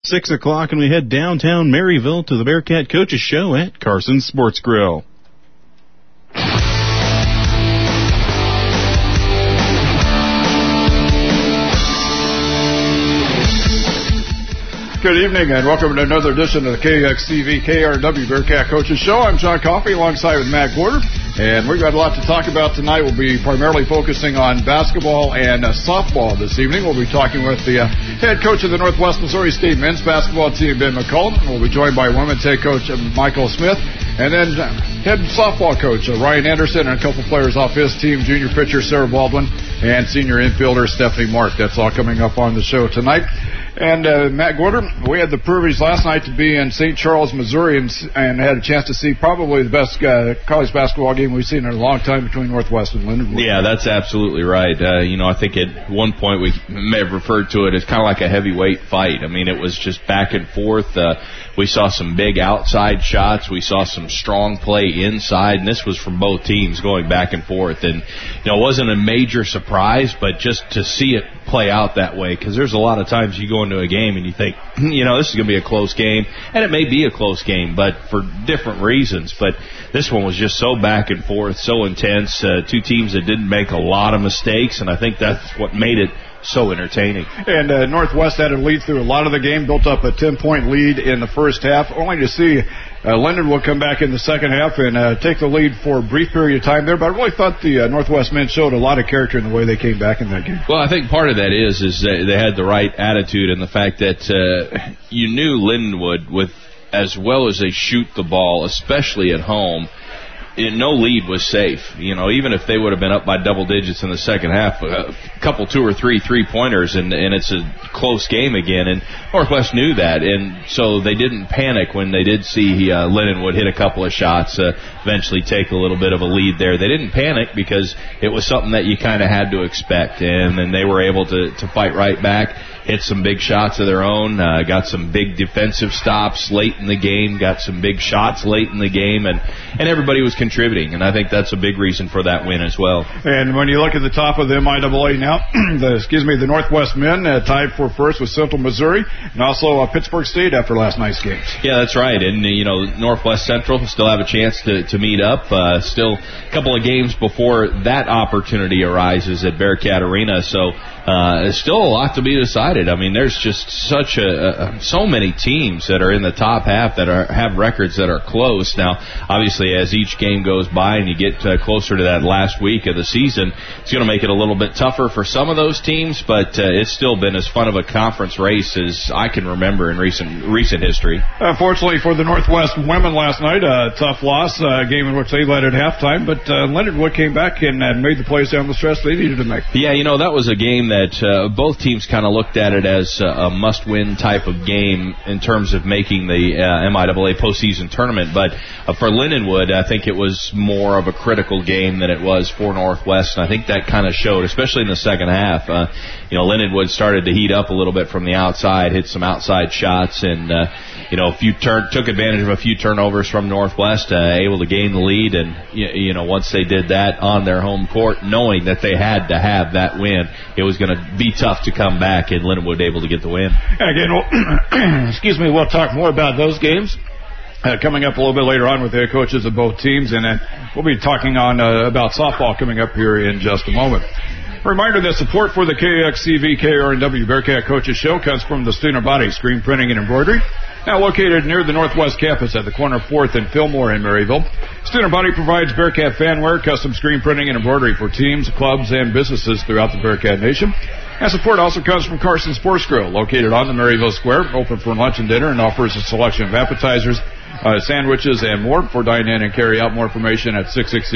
6 o'clock, and we head downtown Maryville to the Bearcat Coaches Show at Carson's Sports Grill. Good evening and welcome to another edition of the KXCV KRW Bearcat Coaches Show. I'm John Coffey alongside with Matt Gorder, and we've got a lot to talk about tonight. We'll be primarily focusing on basketball and softball this evening. We'll be talking with the head coach of the Northwest Missouri State men's basketball team, Ben McCullum. We'll be joined by women's head coach Michael Smith, and then head softball coach Ryan Anderson and a couple players off his team, junior pitcher Sarah Baldwin and senior infielder Stephanie Mark. That's all coming up on the show tonight. And Matt Gorder, we had the privilege last night to be in St. Charles, Missouri, and had a chance to see probably the best college basketball game we've seen in a long time between Northwest and Lindenwood. Yeah, that's absolutely right. I think at one point we may have referred to it as kind of like a heavyweight fight. I mean, it was just back and forth. We saw some big outside shots. We saw some strong play inside, and this was from both teams going back and forth. And, it wasn't a major surprise, but just to see it play out that way, because there's a lot of times you go into a game and you think, this is going to be a close game, and it may be a close game, but for different reasons. But this one was just so back and forth, so intense, two teams that didn't make a lot of mistakes, and I think that's what made it so entertaining. And Northwest had a lead through a lot of the game, built up a 10-point lead in the first half, only to see Lindenwood come back in the second half and take the lead for a brief period of time there. But I really thought the Northwest men showed a lot of character in the way they came back in that game. Well, I think part of that is they had the right attitude and the fact that you knew Lindenwood, with as well as they shoot the ball, especially at home, no lead was safe. Even if they would have been up by double digits in the second half, a couple, 2 or 3 3-pointers, and it's a close game again. And Northwest knew that, and so they didn't panic when they did see Lindenwood hit a couple of shots, eventually take a little bit of a lead there. They didn't panic because it was something that you kind of had to expect, and then they were able to fight right back, hit some big shots of their own, got some big defensive stops late in the game, got some big shots late in the game, and everybody was contributing, and I think that's a big reason for that win as well. And when you look at the top of the MIAA now, the Northwest men tied for first with Central Missouri, and also Pittsburgh State after last night's games. Yeah, that's right, and Northwest Central still have a chance to meet up. Still a couple of games before that opportunity arises at Bearcat Arena, so there's still a lot to be decided. I mean, there's just such so many teams that are in the top half that have records that are close. Now, obviously, as each game goes by and you get closer to that last week of the season, it's going to make it a little bit tougher for some of those teams, but it's still been as fun of a conference race as I can remember in recent history. Unfortunately for the Northwest women last night, a tough loss, a game in which they led at halftime, but Lindenwood came back and made the plays down the stretch they needed to make. Yeah, that was a game that both teams kind of looked at it as a must-win type of game in terms of making the MIAA postseason tournament, but for Lindenwood, I think it was more of a critical game than it was for Northwest, and I think that kind of showed, especially in the second half. Lindenwood started to heat up a little bit from the outside, hit some outside shots, and took advantage of a few turnovers from Northwest, able to gain the lead, and once they did that on their home court, knowing that they had to have that win, it was going to be tough to come back, and Lindenwood able to get the win. Again, we'll talk more about those games coming up a little bit later on with the head coaches of both teams, and then we'll be talking about softball coming up here in just a moment. A reminder that support for the KXCV KRNW Bearcat Coaches Show comes from the Student Body Screen Printing and Embroidery, now located near the Northwest campus at the corner of 4th and Fillmore in Maryville. Student Body provides Bearcat fanware, custom screen printing, and embroidery for teams, clubs, and businesses throughout the Bearcat Nation. And support also comes from Carson's Sports Grill, located on the Maryville Square, open for lunch and dinner, and offers a selection of appetizers, sandwiches, and more. For dine-in and carry-out, more information at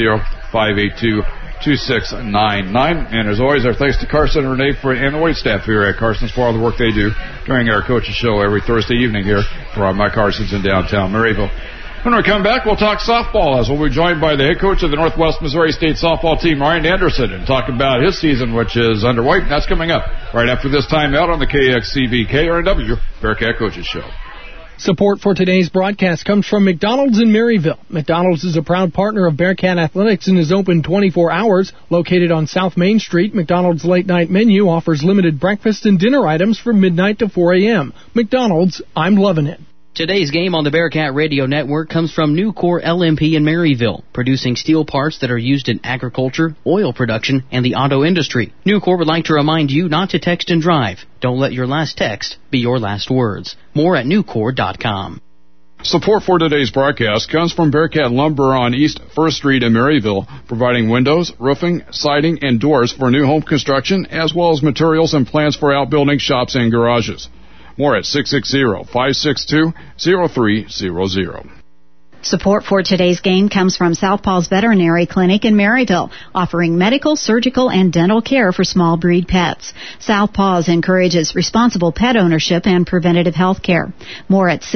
660-582-2699. And as always, our thanks to Carson and Renee and the wait staff here at Carson's for all the work they do during our coaches show every Thursday evening here for my Carson's in downtown Maryville. When we come back, we'll talk softball as we'll be joined by the head coach of the Northwest Missouri State softball team, Ryan Anderson, and talk about his season, which is underway. That's coming up right after this time out on the KXCV KRNW Bearcat Coaches Show. Support for today's broadcast comes from McDonald's in Maryville. McDonald's is a proud partner of Bearcat Athletics and is open 24 hours. Located on South Main Street, McDonald's late night menu offers limited breakfast and dinner items from midnight to 4 a.m. McDonald's, I'm loving it. Today's game on the Bearcat Radio Network comes from Nucor LMP in Maryville, producing steel parts that are used in agriculture, oil production, and the auto industry. Nucor would like to remind you not to text and drive. Don't let your last text be your last words. More at Nucor.com. Support for today's broadcast comes from Bearcat Lumber on East 1st Street in Maryville, providing windows, roofing, siding, and doors for new home construction, as well as materials and plans for outbuildings, shops, and garages. More at 660-562-0300. Support for today's game comes from Southpaw's Veterinary Clinic in Maryville, offering medical, surgical, and dental care for small breed pets. Southpaw's encourages responsible pet ownership and preventative health care. More at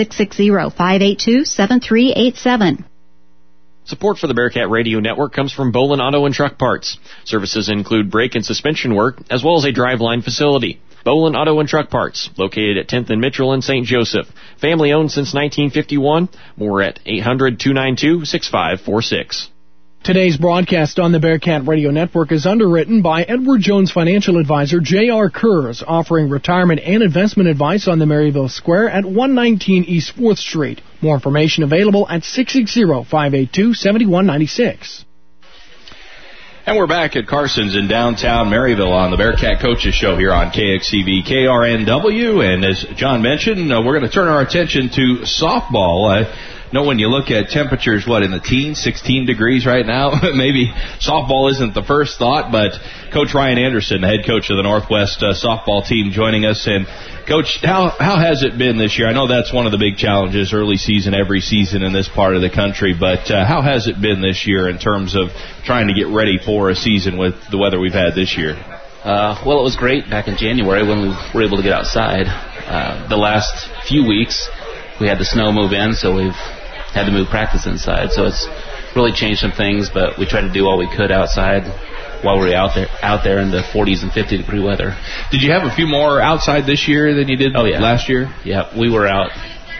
660-582-7387. Support for the Bearcat Radio Network comes from Bolin Auto and Truck Parts. Services include brake and suspension work, as well as a driveline facility. Bolin Auto and Truck Parts, located at 10th and Mitchell in St. Joseph. Family owned since 1951. More at 800-292-6546. Today's broadcast on the Bearcat Radio Network is underwritten by Edward Jones financial advisor J.R. Kurz, offering retirement and investment advice on the Maryville Square at 119 East 4th Street. More information available at 660-582-7196. And we're back at Carson's in downtown Maryville on the Bearcat Coaches Show here on KXCV KRNW. And as John mentioned, we're going to turn our attention to softball. I know when you look at temperatures, in the teens, 16 degrees right now, maybe softball isn't the first thought, but Coach Ryan Anderson, the head coach of the Northwest softball team, joining us. And Coach, how has it been this year? I know that's one of the big challenges early season, every season in this part of the country, but how has it been this year in terms of trying to get ready for a season with the weather we've had this year? Well, it was great back in January when we were able to get outside. The last few weeks, we had the snow move in, so we've had to move practice inside. So it's really changed some things, but we tried to do all we could outside while we were out there in the 40s and 50-degree weather. Did you have a few more outside this year than you did last year? Yeah, we were out.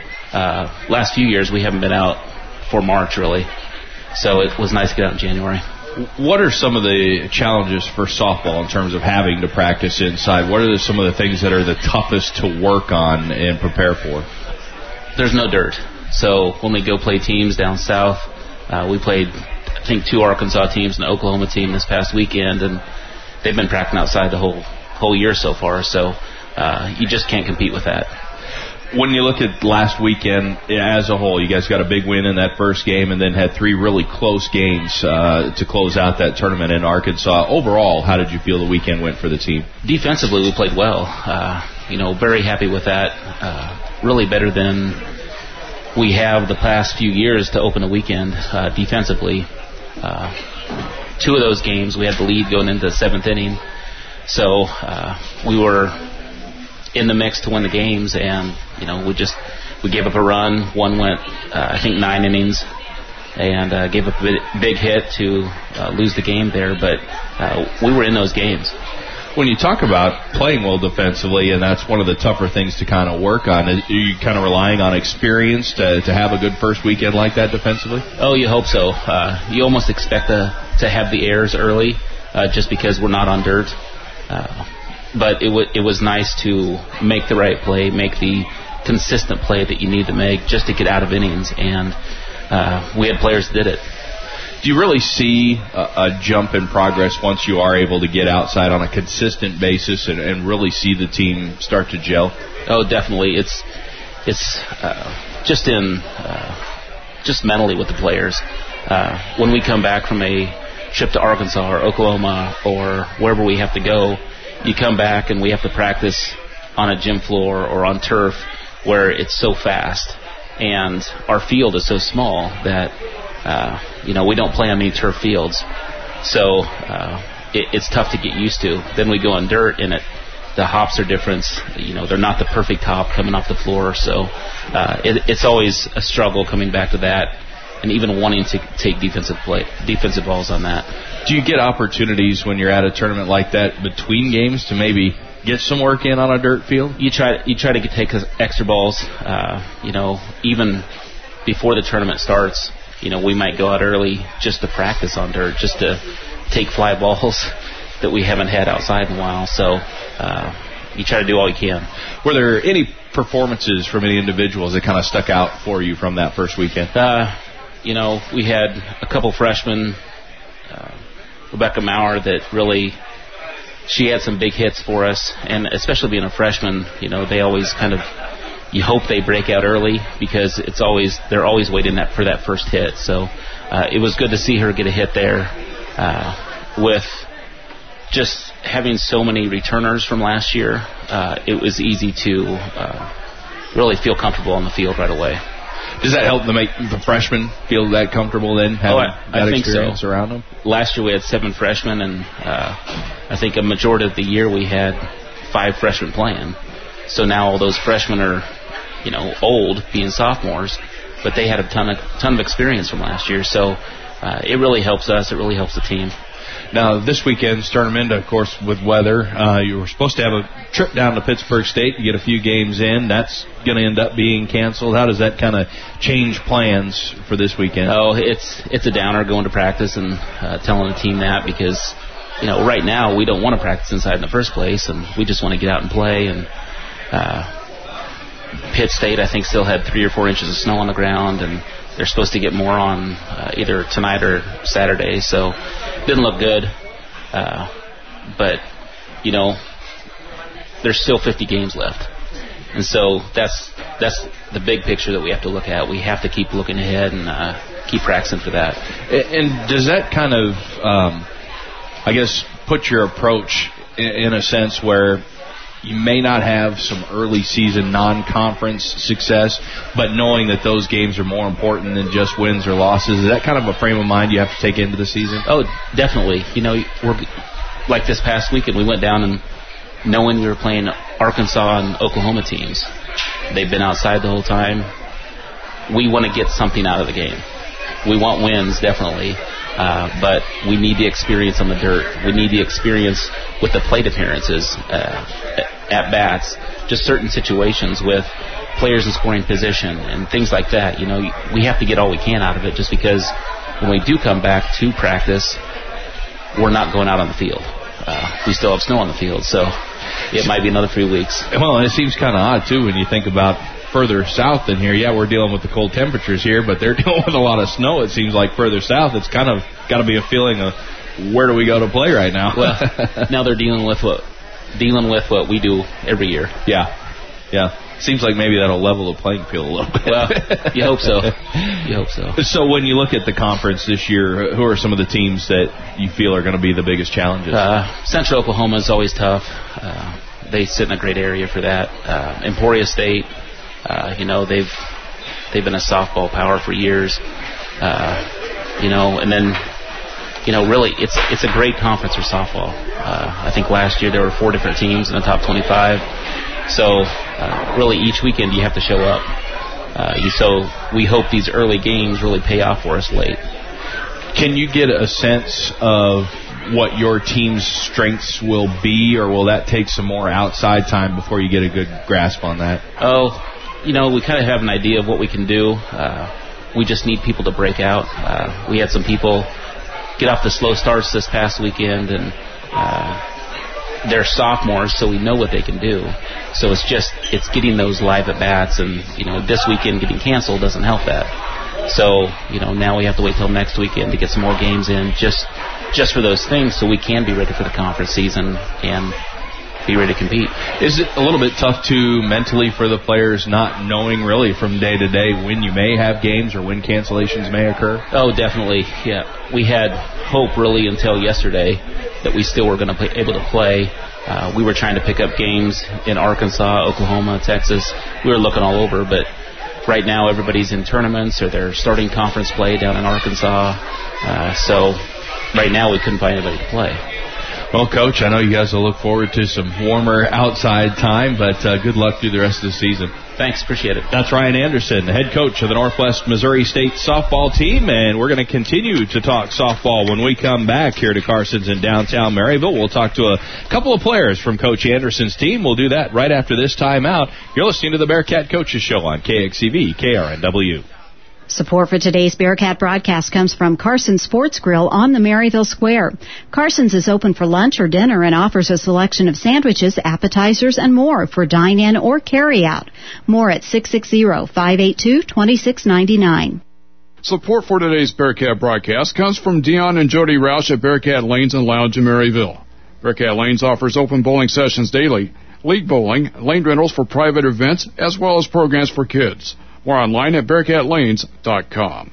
Last few years, we haven't been out for March, really. So it was nice to get out in January. What are some of the challenges for softball in terms of having to practice inside? What are some of the things that are the toughest to work on and prepare for? There's no dirt. So when we go play teams down south, we played, I think, 2 Arkansas teams and an Oklahoma team this past weekend, and they've been practicing outside the whole year so far. So you just can't compete with that. When you look at last weekend as a whole, you guys got a big win in that first game and then had 3 really close games to close out that tournament in Arkansas. Overall, how did you feel the weekend went for the team? Defensively, we played well. Very happy with that. Really better than we have the past few years to open a weekend defensively. 2 of those games, we had the lead going into the 7th inning. So we were in the mix to win the games, and we gave up a run. One went I think 9 innings, and gave up a big hit to lose the game there, but we were in those games. When you talk about playing well defensively, and that's one of the tougher things to kind of work on, are you kind of relying on experience to have a good first weekend like that defensively? Oh, you hope so. You almost expect to have the errors early just because we're not on dirt. But it was nice to make the right play, make the consistent play that you need to make just to get out of innings, and we had players that did it. Do you really see a jump in progress once you are able to get outside on a consistent basis and really see the team start to gel? Oh, definitely. It's just mentally with the players. When we come back from a trip to Arkansas or Oklahoma or wherever we have to go, you come back and we have to practice on a gym floor or on turf where it's so fast, and our field is so small that we don't play on many turf fields, so it's tough to get used to. Then we go on dirt, and the hops are different. They're not the perfect hop coming off the floor, so it's always a struggle coming back to that, and even wanting to take defensive balls on that. Do you get opportunities when you're at a tournament like that between games to maybe get some work in on a dirt field? You try to take extra balls. Even before the tournament starts, we might go out early just to practice on dirt, just to take fly balls that we haven't had outside in a while. So you try to do all you can. Were there any performances from any individuals that kind of stuck out for you from that first weekend? We had a couple freshmen, Rebecca Maurer, that really, she had some big hits for us, and especially being a freshman, they always you hope they break out early because they're always waiting for that first hit. So it was good to see her get a hit there. With just having so many returners from last year, it was easy to really feel comfortable on the field right away. Does that help to make the freshmen feel that comfortable then, having that experience around them? Last year we had 7 freshmen, and I think a majority of the year we had 5 freshmen playing. So now all those freshmen are, old, being sophomores, but they had a ton of experience from last year. So it really helps us. It really helps the team. Now, this weekend's tournament, of course, with weather, you were supposed to have a trip down to Pittsburg State to get a few games in. That's going to end up being canceled. How does that kind of change plans for this weekend? Oh, it's a downer going to practice and telling the team that because, right now we don't want to practice inside in the first place, and we just want to get out and play. And Pitt State, I think, still had 3 or 4 inches of snow on the ground, and they're supposed to get more on either tonight or Saturday, so it didn't look good. But, there's still 50 games left. And so that's the big picture that we have to look at. We have to keep looking ahead and keep practicing for that. And does that kind of, put your approach in a sense where you may not have some early season non-conference success, but knowing that those games are more important than just wins or losses, is that kind of a frame of mind you have to take into the season? Oh, definitely. We're like this past weekend, we went down and knowing we were playing Arkansas and Oklahoma teams. They've been outside the whole time. We want to get something out of the game. We want wins, definitely. But we need the experience on the dirt. We need the experience with the plate appearances, at bats, just certain situations with players in scoring position and things like that. We have to get all we can out of it just because when we do come back to practice, we're not going out on the field. We still have snow on the field, so it might be another 3 weeks. Well, and it seems kind of odd, too, when you think about further south than here. Yeah, we're dealing with the cold temperatures here, but they're dealing with a lot of snow, it seems like, further south. It's kind of got to be a feeling of where do we go to play right now? Well, now they're dealing with what we do every year. Yeah. Seems like maybe that'll level the playing field a little bit. Well, you hope so. So when you look at the conference this year, who are some of the teams that you feel are going to be the biggest challenges? Central Oklahoma is always tough. They sit in a great area for that. Emporia State, they've been a softball power for years. And then, really, it's a great conference for softball. I think last year there were 4 different teams in the top 25. So, really, each weekend you have to show up. So we hope these early games really pay off for us late. Can you get a sense of what your team's strengths will be, or will that take some more outside time before you get a good grasp on that? Oh, we kind of have an idea of what we can do. We just need people to break out. We had some people get off the slow starts this past weekend, and they're sophomores, so we know what they can do. So it's getting those live at-bats, and, this weekend getting canceled doesn't help that. So, now we have to wait till next weekend to get some more games in just for those things so we can be ready for the conference season and be ready to compete. Is it a little bit tough, too, mentally for the players not knowing really from day to day when you may have games or when cancellations may occur? Oh, definitely, yeah. We had hope really until yesterday that we still were going to be able to play. We were trying to pick up games in Arkansas, Oklahoma, Texas. We were looking all over, but right now everybody's in tournaments or they're starting conference play down in Arkansas. So right now we couldn't find anybody to play. Well, Coach, I know you guys will look forward to some warmer outside time, but good luck through the rest of the season. Thanks, appreciate it. That's Ryan Anderson, the head coach of the Northwest Missouri State softball team, and we're going to continue to talk softball when we come back here to Carson's in downtown Maryville. We'll talk to a couple of players from Coach Anderson's team. We'll do that right after this timeout. You're listening to the Bearcat Coaches Show on KXCV, KRNW. Support for today's Bearcat broadcast comes from Carson's Sports Grill on the Maryville Square. Carson's is open for lunch or dinner and offers a selection of sandwiches, appetizers, and more for dine-in or carry-out. More at 660-582-2699. Support for today's Bearcat broadcast comes from Dion and Jody Roush at Bearcat Lanes and Lounge in Maryville. Bearcat Lanes offers open bowling sessions daily, league bowling, lane rentals for private events, as well as programs for kids. More online at BearcatLanes.com.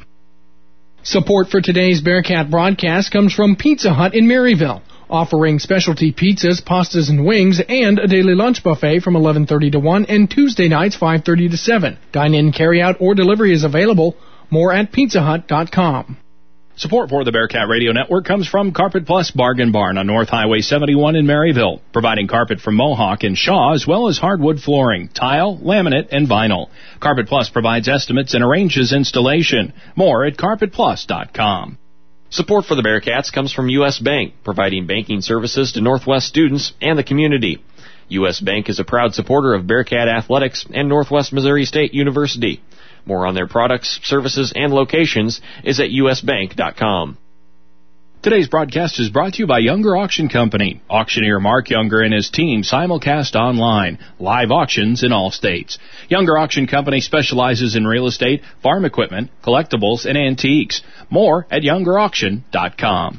Support for today's Bearcat broadcast comes from Pizza Hut in Maryville, offering specialty pizzas, pastas, and wings, and a daily lunch buffet from 11:30 to 1 and Tuesday nights 5:30 to 7. Dine-in, carry-out, or delivery is available. More at PizzaHut.com. Support for the Bearcat Radio Network comes from Carpet Plus Bargain Barn on North Highway 71 in Maryville, providing carpet from Mohawk and Shaw, as well as hardwood flooring, tile, laminate, and vinyl. Carpet Plus provides estimates and arranges installation. More at CarpetPlus.com. Support for the Bearcats comes from U.S. Bank, providing banking services to Northwest students and the community. U.S. Bank is a proud supporter of Bearcat Athletics and Northwest Missouri State University. More on their products, services, and locations is at usbank.com. Today's broadcast is brought to you by Younger Auction Company. Auctioneer Mark Younger and his team simulcast online. Live auctions in all states. Younger Auction Company specializes in real estate, farm equipment, collectibles, and antiques. More at YoungerAuction.com.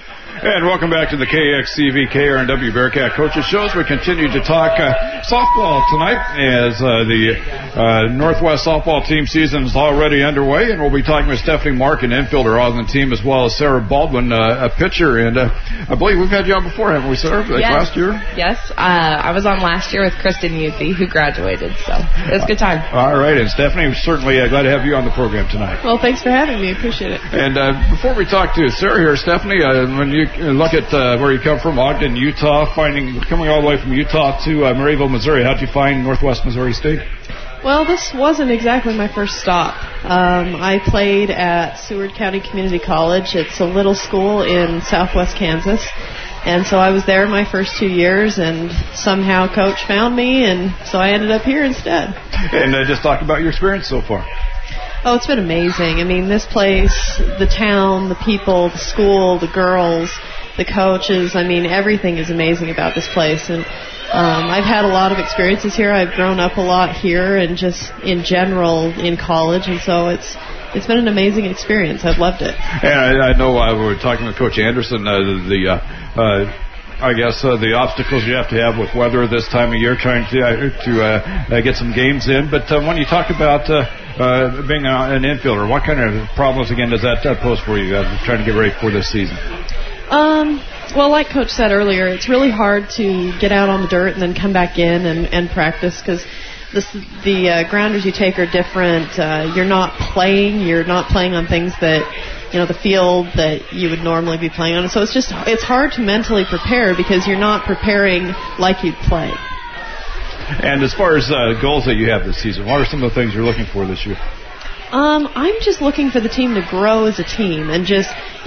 And welcome back to the KXCV KRNW Bearcat Coaches Show. We continue to talk softball tonight as the Northwest softball team season is already underway, and we'll be talking with Stephanie Mark, an infielder on the team, as well as Sarah Baldwin, a pitcher. And I believe we've had you on before, haven't we, Sarah? Like last year? Yes. I was on last year with Kristen Youthie, who graduated, so it was a good time. All right, and Stephanie, certainly glad to have you on the program tonight. Well, thanks for having me. Appreciate it. And before we talk to Sarah here, Stephanie, when you look at where you come from, Ogden, Utah, coming all the way from Utah to Maryville, Missouri, how'd you find Northwest Missouri State? Well, this wasn't exactly my first stop. I played at Seward County Community College. It's a little school in southwest Kansas. And so I was there my first 2 years, and somehow Coach found me, and so I ended up here instead. And just talk about your experience so far. Oh, it's been amazing. I mean, this place, the town, the people, the school, the girls, the coaches, I mean, everything is amazing about this place. And I've had a lot of experiences here. I've grown up a lot here and just in general in college, and so it's been an amazing experience. I've loved it. And I know we were talking with Coach Anderson, the obstacles you have to have with weather this time of year, trying to get some games in. But when you talk about being an infielder, what kind of problems, again, does that pose for you trying to get ready for this season? Well, like Coach said earlier, it's really hard to get out on the dirt and then come back in and practice because the grounders you take are different. You're not playing on things that, the field that you would normally be playing on. So it's hard to mentally prepare because you're not preparing like you'd play. And as far as goals that you have this season, what are some of the things you're looking for this year? I'm just looking for the team to grow as a team and just,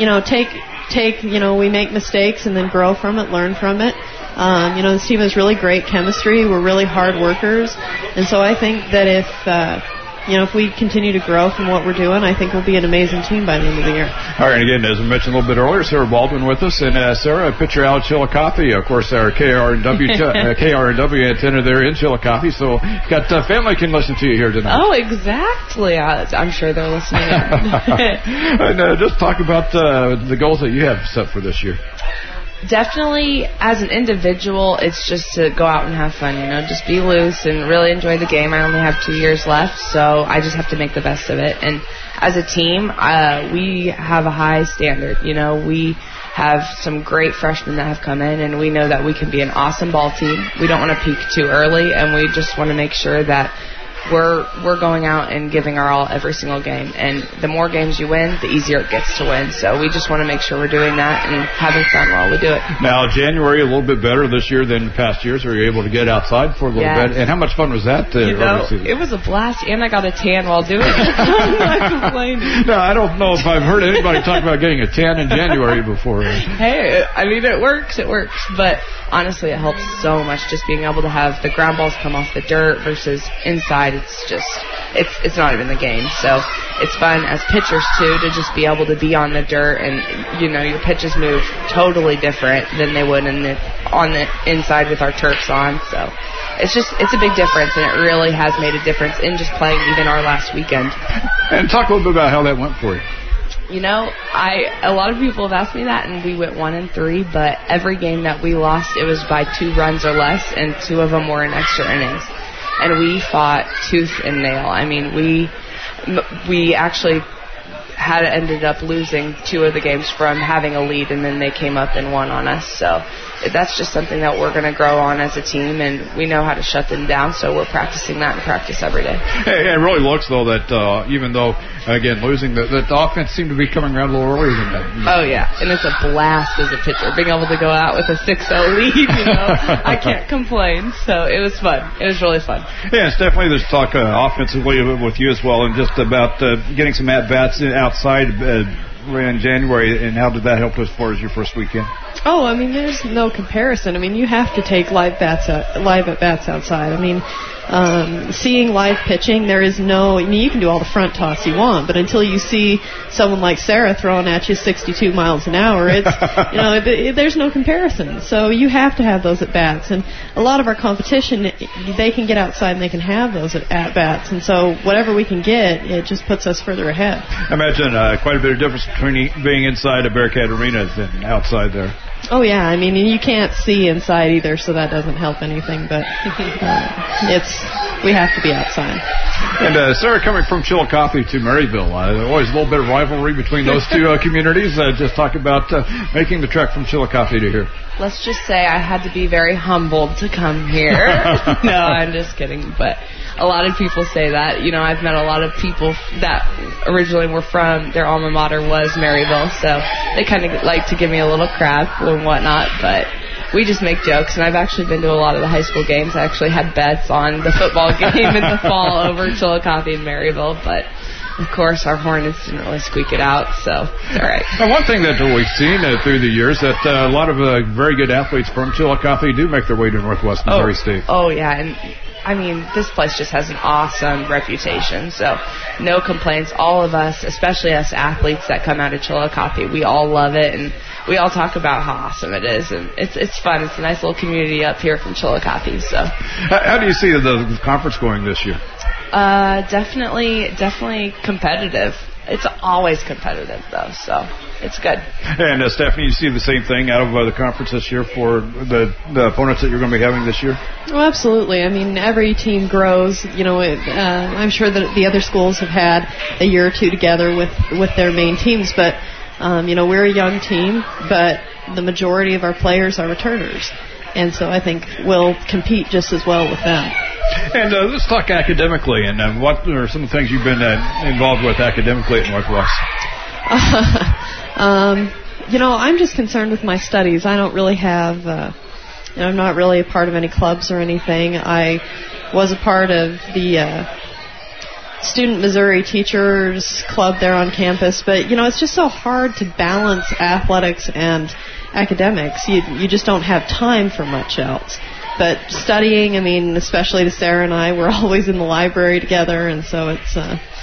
we make mistakes and then grow from it, learn from it. This team has really great chemistry. We're really hard workers. And so I think that if we continue to grow from what we're doing, I think we'll be an amazing team by the end of the year. All right, and again, as I mentioned a little bit earlier, Sarah Baldwin with us, and Sarah, pitcher out of Chillicothe, of course, our KRNW antenna there in Chillicothe, so got family can listen to you here tonight. Oh, exactly. I'm sure they're listening. And just talk about the goals that you have set for this year. Definitely, as an individual, it's just to go out and have fun, just be loose and really enjoy the game. I only have 2 years left, so I just have to make the best of it. And as a team, we have a high standard. We have some great freshmen that have come in, and we know that we can be an awesome ball team. We don't want to peak too early, and we just want to make sure that we're going out and giving our all every single game. And the more games you win, the easier it gets to win. So we just want to make sure we're doing that and having fun while we do it. Now, January a little bit better this year than past years. Were you able to get outside for a little bit? And how much fun was that? It was a blast, and I got a tan while doing it. I'm not complaining. No, I don't know if I've heard anybody talk about getting a tan in January before. Hey, I mean, it works. But honestly, it helps so much just being able to have the ground balls come off the dirt versus inside. It's not even the game. So it's fun as pitchers, too, to just be able to be on the dirt and, your pitches move totally different than they would on the inside with our turfs on. So it's a big difference, and it really has made a difference in just playing even our last weekend. And talk a little bit about how that went for you. A lot of people have asked me that, and we went 1-3, but every game that we lost, it was by 2 runs or less, and 2 of them were in extra innings. And we fought tooth and nail. I mean, we actually ended up losing 2 of the games from having a lead, and then they came up and won on us. So that's just something that we're going to grow on as a team, and we know how to shut them down, so we're practicing that in practice every day. Hey, it really looks, though, that even though, again, losing, that the offense seemed to be coming around a little earlier than that. Oh, yeah, and it's a blast as a pitcher. Being able to go out with a 6-0 lead, I can't complain. So it was fun. It was really fun. Yeah, it's definitely there's talk offensively with you as well, and just about getting some at-bats outside in January, and how did that help as far as your first weekend? Oh, I mean, there's no comparison. I mean, you have to take live at-bats outside. I mean, seeing live pitching, there is no... I mean, you can do all the front toss you want, but until you see someone like Sarah throwing at you 62 miles an hour, it's, there's no comparison. So you have to have those at-bats. And a lot of our competition, they can get outside and they can have those at-bats. And so whatever we can get, it just puts us further ahead. I imagine quite a bit of difference between being inside a Bearcat arena than outside there. Oh, yeah. I mean, you can't see inside either, so that doesn't help anything. But we have to be outside. And Sarah, coming from Chillicothe to Maryville, always a little bit of rivalry between those two communities. Just talk about making the trek from Chillicothe to here. Let's just say I had to be very humbled to come here. No, I'm just kidding. But a lot of people say that. I've met a lot of people that originally were from, their alma mater was Maryville, so they kind of like to give me a little crap and whatnot, but we just make jokes, and I've actually been to a lot of the high school games. I actually had bets on the football game in the fall over Chillicothe and Maryville, but of course our Hornets didn't really squeak it out, so it's all right. Now, one thing that we've seen through the years that a lot of very good athletes from Chillicothe do make their way to Northwest Missouri State. Oh, yeah, and I mean, this place just has an awesome reputation, so no complaints. All of us, especially us athletes that come out of Chillicothe, we all love it, and we all talk about how awesome it is, and it's fun. It's a nice little community up here from Chillicothe. So, how do you see the conference going this year? Definitely competitive. It's always competitive, though, so it's good. And Stephanie, you see the same thing out of the conference this year for the opponents that you're going to be having this year? Well, absolutely. I mean, every team grows. I'm sure that the other schools have had a year or two together with their main teams, but we're a young team, but the majority of our players are returners. And so I think we'll compete just as well with them. And let's talk academically, and what are some of the things you've been involved with academically at Northwest? I'm just concerned with my studies. I don't really have, I'm not really a part of any clubs or anything. I was a part of the Student Missouri Teachers Club there on campus, but, it's just so hard to balance athletics and academics. You just don't have time for much else. But studying, I mean, especially to Sarah and I, we're always in the library together, and so it's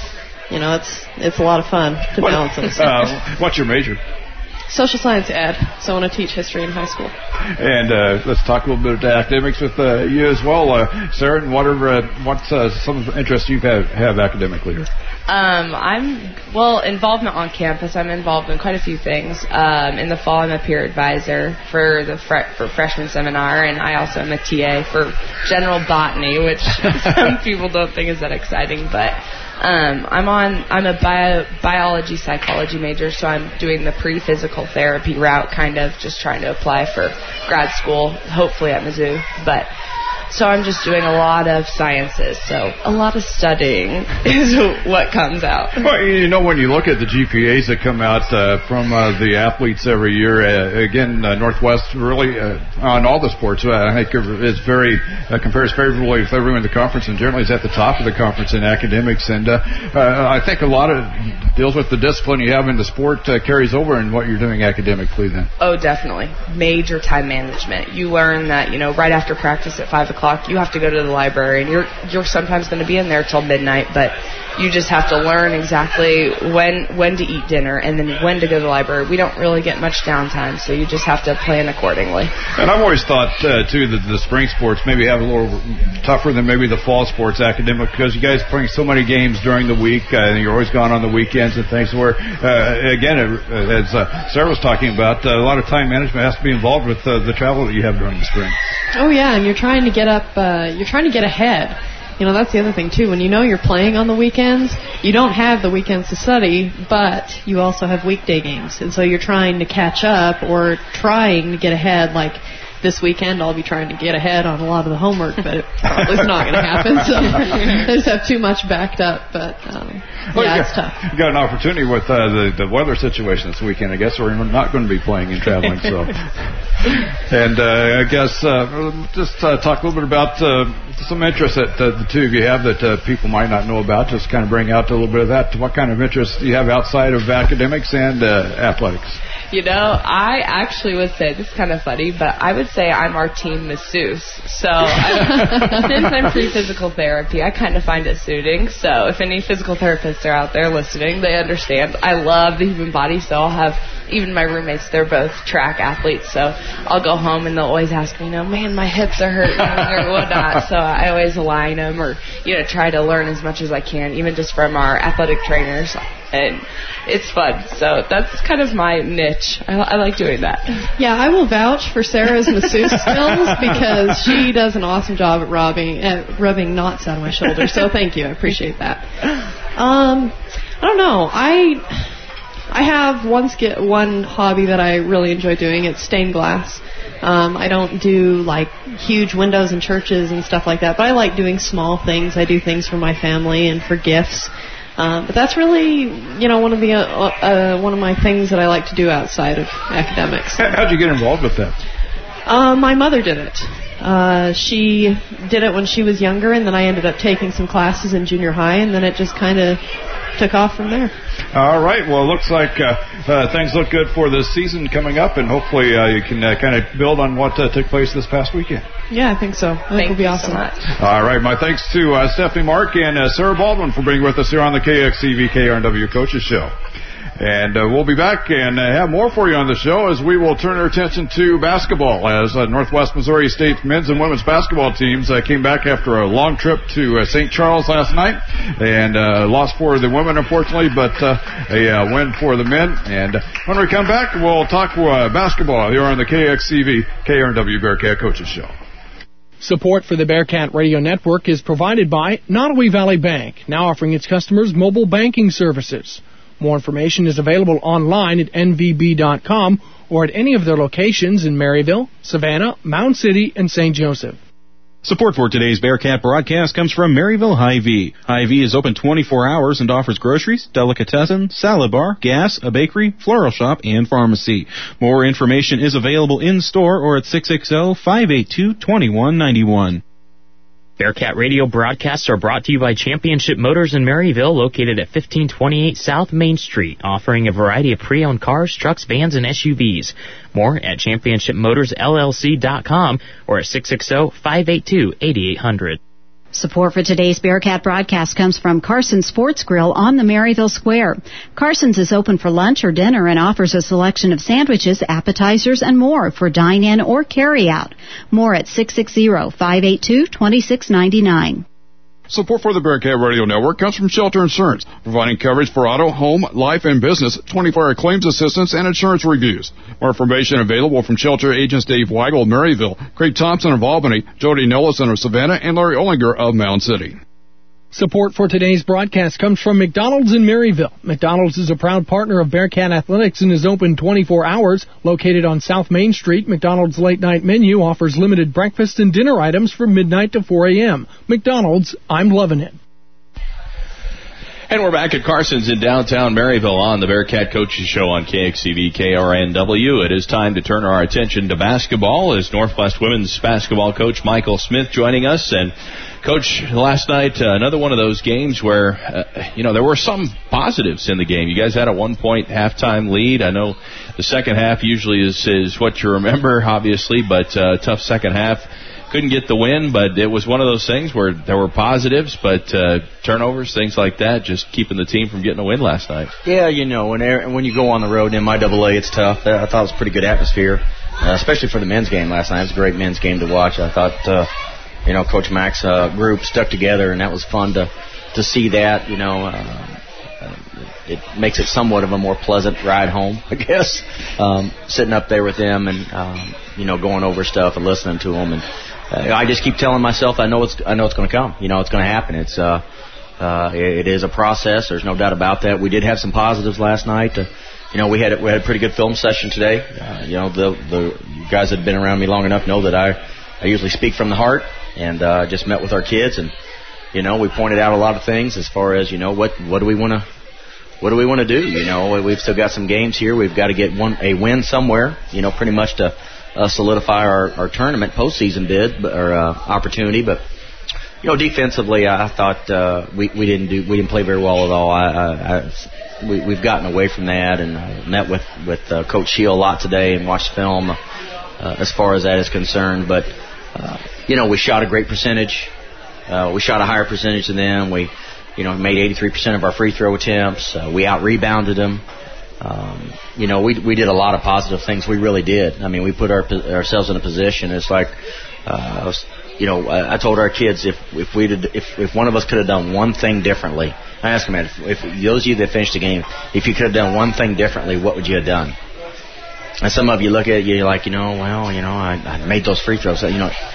a lot of fun to balance those. What's your major? Social science ed, so I want to teach history in high school. And let's talk a little bit about academics with you as well, Sarah. And what's some of the interests you have academically here? Involvement on campus. I'm involved in quite a few things. In the fall, I'm a peer advisor for the for freshman seminar, and I also am a TA for general botany, which some people don't think is that exciting, but. I'm a biology psychology major, so I'm doing the pre-physical therapy route, kind of just trying to apply for grad school, hopefully at Mizzou. But So I'm just doing a lot of sciences. So a lot of studying is what comes out. Well, you know, when you look at the GPAs that come out from the athletes every year, again, Northwest really on all the sports, I think is very compares favorably with everyone in the conference, and generally is at the top of the conference in academics. And I think a lot of deals with the discipline you have in the sport carries over in what you're doing academically. Then. Oh, definitely. Major time management. You learn that, you know, right after practice at 5 o'clock, you have to go to the library, and you're sometimes going to be in there till midnight, but you just have to learn exactly when to eat dinner and then when to go to the library. We don't really get much downtime, so you just have to plan accordingly. And I've always thought, too, that the spring sports maybe have a little tougher than maybe the fall sports academic, because you guys bring so many games during the week, and you're always gone on the weekends and things where, again, as Sarah was talking about, a lot of time management has to be involved with the travel that you have during the spring. Oh, yeah, and you're trying to get ahead. You know, that's the other thing, too. When you know you're playing on the weekends, you don't have the weekends to study, but you also have weekday games. And so you're trying to catch up or trying to get ahead. Like this weekend, I'll be trying to get ahead on a lot of the homework, but it probably is not going to happen. So I just have too much backed up. But, it's tough. You got an opportunity with the weather situation this weekend. I guess we're not going to be playing and traveling. So, and I guess just talk a little bit about some interest that the two of you have that people might not know about. Just kind of bring out a little bit of that. What kind of interest do you have outside of academics and athletics? You know, I actually would say, this is kind of funny, but I would say I'm our team masseuse. So since I'm free physical therapy, I kind of find it suiting. So if any physical therapists are out there listening, they understand. I love the human body, so I'll have even my roommates, they're both track athletes, so I'll go home and they'll always ask me, man, my hips are hurting or whatnot. So I always align them or, try to learn as much as I can, even just from our athletic trainers. And it's fun. So that's kind of my niche. I like doing that. Yeah, I will vouch for Sarah's masseuse skills because she does an awesome job at rubbing knots out of my shoulders. So thank you. I appreciate that. I don't know. I have one hobby that I really enjoy doing. It's stained glass. I don't do like huge windows in churches and stuff like that, but I like doing small things. I do things for my family and for gifts. But that's really, one of my things that I like to do outside of academics. How'd you get involved with that? My mother did it. She did it when she was younger, and then I ended up taking some classes in junior high, and then it just kind of took off from there. All right. Well, it looks like things look good for the season coming up, and hopefully you can kind of build on what took place this past weekend. Yeah, I think so. I think it'll be awesome. So much. All right. My thanks to Stephanie Mark and Sarah Baldwin for being with us here on the KXCV KRNW Coaches Show. And we'll be back and have more for you on the show as we will turn our attention to basketball as Northwest Missouri State men's and women's basketball teams came back after a long trip to St. Charles last night and lost for the women, unfortunately, but a win for the men. And when we come back, we'll talk basketball here on the KXCV KRNW Bearcat Coaches Show. Support for the Bearcat Radio Network is provided by Nottoway Valley Bank, now offering its customers mobile banking services. More information is available online at nvb.com or at any of their locations in Maryville, Savannah, Mound City, and St. Joseph. Support for today's Bearcat broadcast comes from Maryville Hy-Vee. Hy-Vee is open 24 hours and offers groceries, delicatessen, salad bar, gas, a bakery, floral shop, and pharmacy. More information is available in-store or at 660-582-2191. Bearcat Radio broadcasts are brought to you by Championship Motors in Maryville, located at 1528 South Main Street, offering a variety of pre-owned cars, trucks, vans, and SUVs. More at championshipmotorsllc.com or at 660-582-8800. Support for today's Bearcat broadcast comes from Carson's Sports Grill on the Maryville Square. Carson's is open for lunch or dinner and offers a selection of sandwiches, appetizers, and more for dine-in or carry-out. More at 660-582-2699. Support for the Bearcat Radio Network comes from Shelter Insurance, providing coverage for auto, home, life, and business, 24-hour claims assistance, and insurance reviews. More information available from Shelter agents Dave Weigel of Maryville, Craig Thompson of Albany, Jody Nellison of Savannah, and Larry Ollinger of Mound City. Support for today's broadcast comes from McDonald's in Maryville. McDonald's is a proud partner of Bearcat Athletics and is open 24 hours. Located on South Main Street, McDonald's late night menu offers limited breakfast and dinner items from midnight to 4 a.m. McDonald's, I'm loving it. And we're back at Carson's in downtown Maryville on the Bearcat Coaches Show on KXCV KRNW. It is time to turn our attention to basketball as Northwest women's basketball coach Michael Smith joining us. And Coach, last night, another one of those games where, there were some positives in the game. You guys had a 1-point halftime lead. I know the second half usually is what you remember, obviously, but tough second half. Couldn't get the win, but it was one of those things where there were positives, but turnovers, things like that, just keeping the team from getting a win last night. Yeah, when you go on the road in MIAA, it's tough. I thought it was a pretty good atmosphere, especially for the men's game last night. It was a great men's game to watch. I thought, Coach Mack's group stuck together, and that was fun to see that. It makes it somewhat of a more pleasant ride home, I guess, sitting up there with them and, going over stuff and listening to them. And I just keep telling myself I know it's going to come. It's going to happen. It is a process. There's no doubt about that. We did have some positives last night. We had a pretty good film session today. The guys that have been around me long enough know that I usually speak from the heart, and just met with our kids, and we pointed out a lot of things as far as what do we want to do. We've still got some games here. We've got to get a win somewhere. Pretty much to solidify our tournament postseason bid or opportunity. But defensively, I thought we didn't play very well at all. We've gotten away from that, and met with Coach Shield a lot today and watched film as far as that is concerned. But we shot a great percentage. We shot a higher percentage than them. We made 83% of our free throw attempts. We out-rebounded them. We did a lot of positive things. We really did. I mean, we put ourselves in a position. It's like, I told our kids if one of us could have done one thing differently. I asked them, if those of you that finished the game, if you could have done one thing differently, what would you have done? And some of you look at it, you're like, I made those free throws.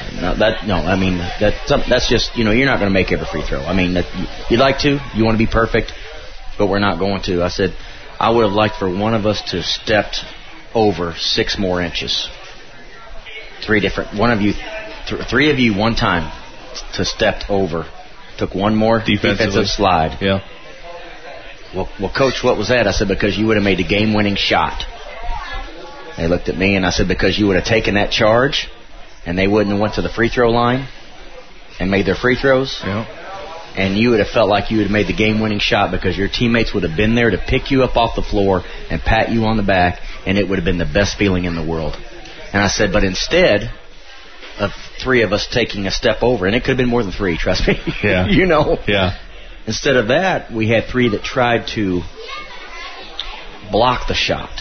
That's just, you're not going to make every free throw. I mean, you'd like to, you want to be perfect, but we're not going to. I said, I would have liked for one of us to stepped over 6 more inches. Three of you one time to stepped over. Took one more defensive slide. Yeah. Well, Coach, what was that? I said, because you would have made the game-winning shot. They looked at me, and I said, because you would have taken that charge, and they wouldn't have went to the free throw line and made their free throws. Yeah. And you would have felt like you would have made the game-winning shot because your teammates would have been there to pick you up off the floor and pat you on the back, and it would have been the best feeling in the world. And I said, but instead of 3 of us taking a step over, and it could have been more than 3, trust me. Yeah. Yeah. Instead of that, we had 3 that tried to block the shot.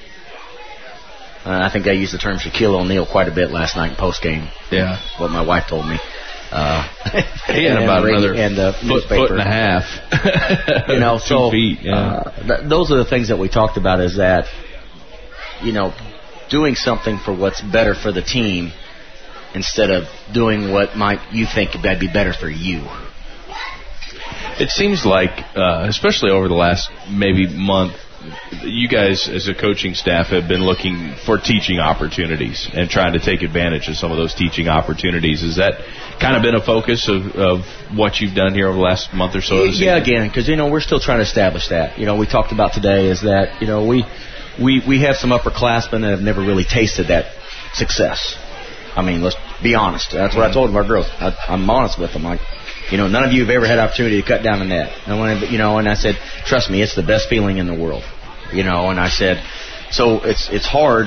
I think I used the term Shaquille O'Neal quite a bit last night in postgame. Yeah. What my wife told me. He had about another foot and a half. 2 feet. Yeah. Those are the things that we talked about, is that, doing something for what's better for the team instead of doing what you think would be better for you. It seems like, especially over the last maybe month, you guys as a coaching staff have been looking for teaching opportunities and trying to take advantage of some of those teaching opportunities. Has that kind of been a focus of what you've done here over the last month or so? Yeah, again, because, we're still trying to establish that. We talked about today is that, we have some upperclassmen that have never really tasted that success. I mean, let's be honest. That's what I told our girls. I'm honest with them. None of you have ever had an opportunity to cut down the net. And I said, trust me, it's the best feeling in the world. And I said, so it's harder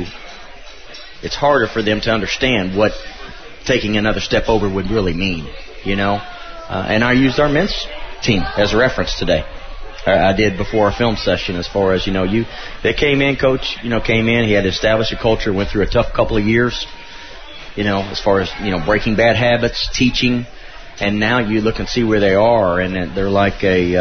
for them to understand what taking another step over would really mean, And I used our men's team as a reference today. I did before our film session, as far as, they came in, Coach, came in, he had to establish a culture, went through a tough couple of years, as far as, breaking bad habits, teaching. And now you look and see where they are, and they're like they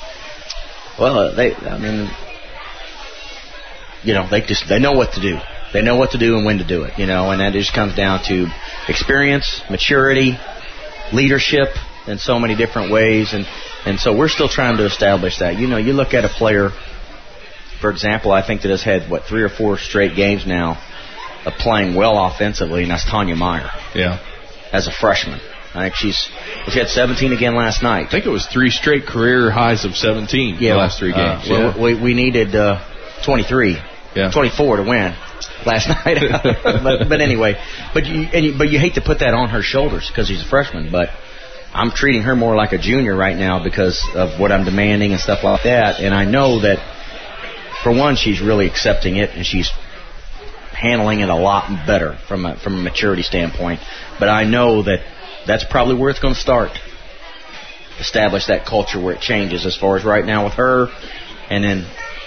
know what to do. They know what to do and when to do it, and that just comes down to experience, maturity, leadership, in so many different ways, and so we're still trying to establish that. You know, you look at a player, for example, I think that has had, 3 or 4 straight games now of playing well offensively, and that's Tanya Meyer. Yeah. As a freshman. I think she had 17 again last night. I think it was 3 straight career highs of 17 the last 3 games. Well, we needed 23, 24 to win last night. but anyway, but you hate to put that on her shoulders because she's a freshman. But I'm treating her more like a junior right now because of what I'm demanding and stuff like that. And I know that, for one, she's really accepting it and she's handling it a lot better from a maturity standpoint. But I know that that's probably where it's going to start. Establish that culture where it changes as far as right now with her, and then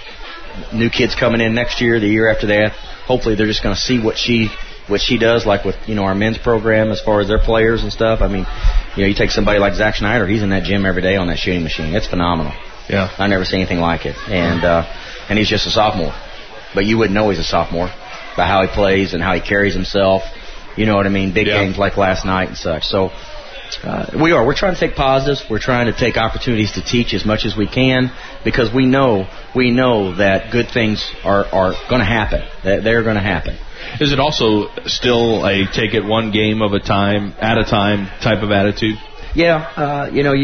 new kids coming in next year, the year after that. Hopefully they're just going to see what she does, like with, you know, our men's program as far as their players and stuff. I mean, you know, you take somebody like Zach Schneider, he's in that gym every day on that shooting machine. It's phenomenal. Yeah. I've never seen anything like it. And he's just a sophomore. But you wouldn't know he's a sophomore by how he plays and how he carries himself. You know what I mean? Big games like last night and such. So we're trying to take positives. We're trying to take opportunities to teach as much as we can because we know that good things are going to happen. They're going to happen. Is it also still a take it one game of a time at a time type of attitude? Yeah. You know,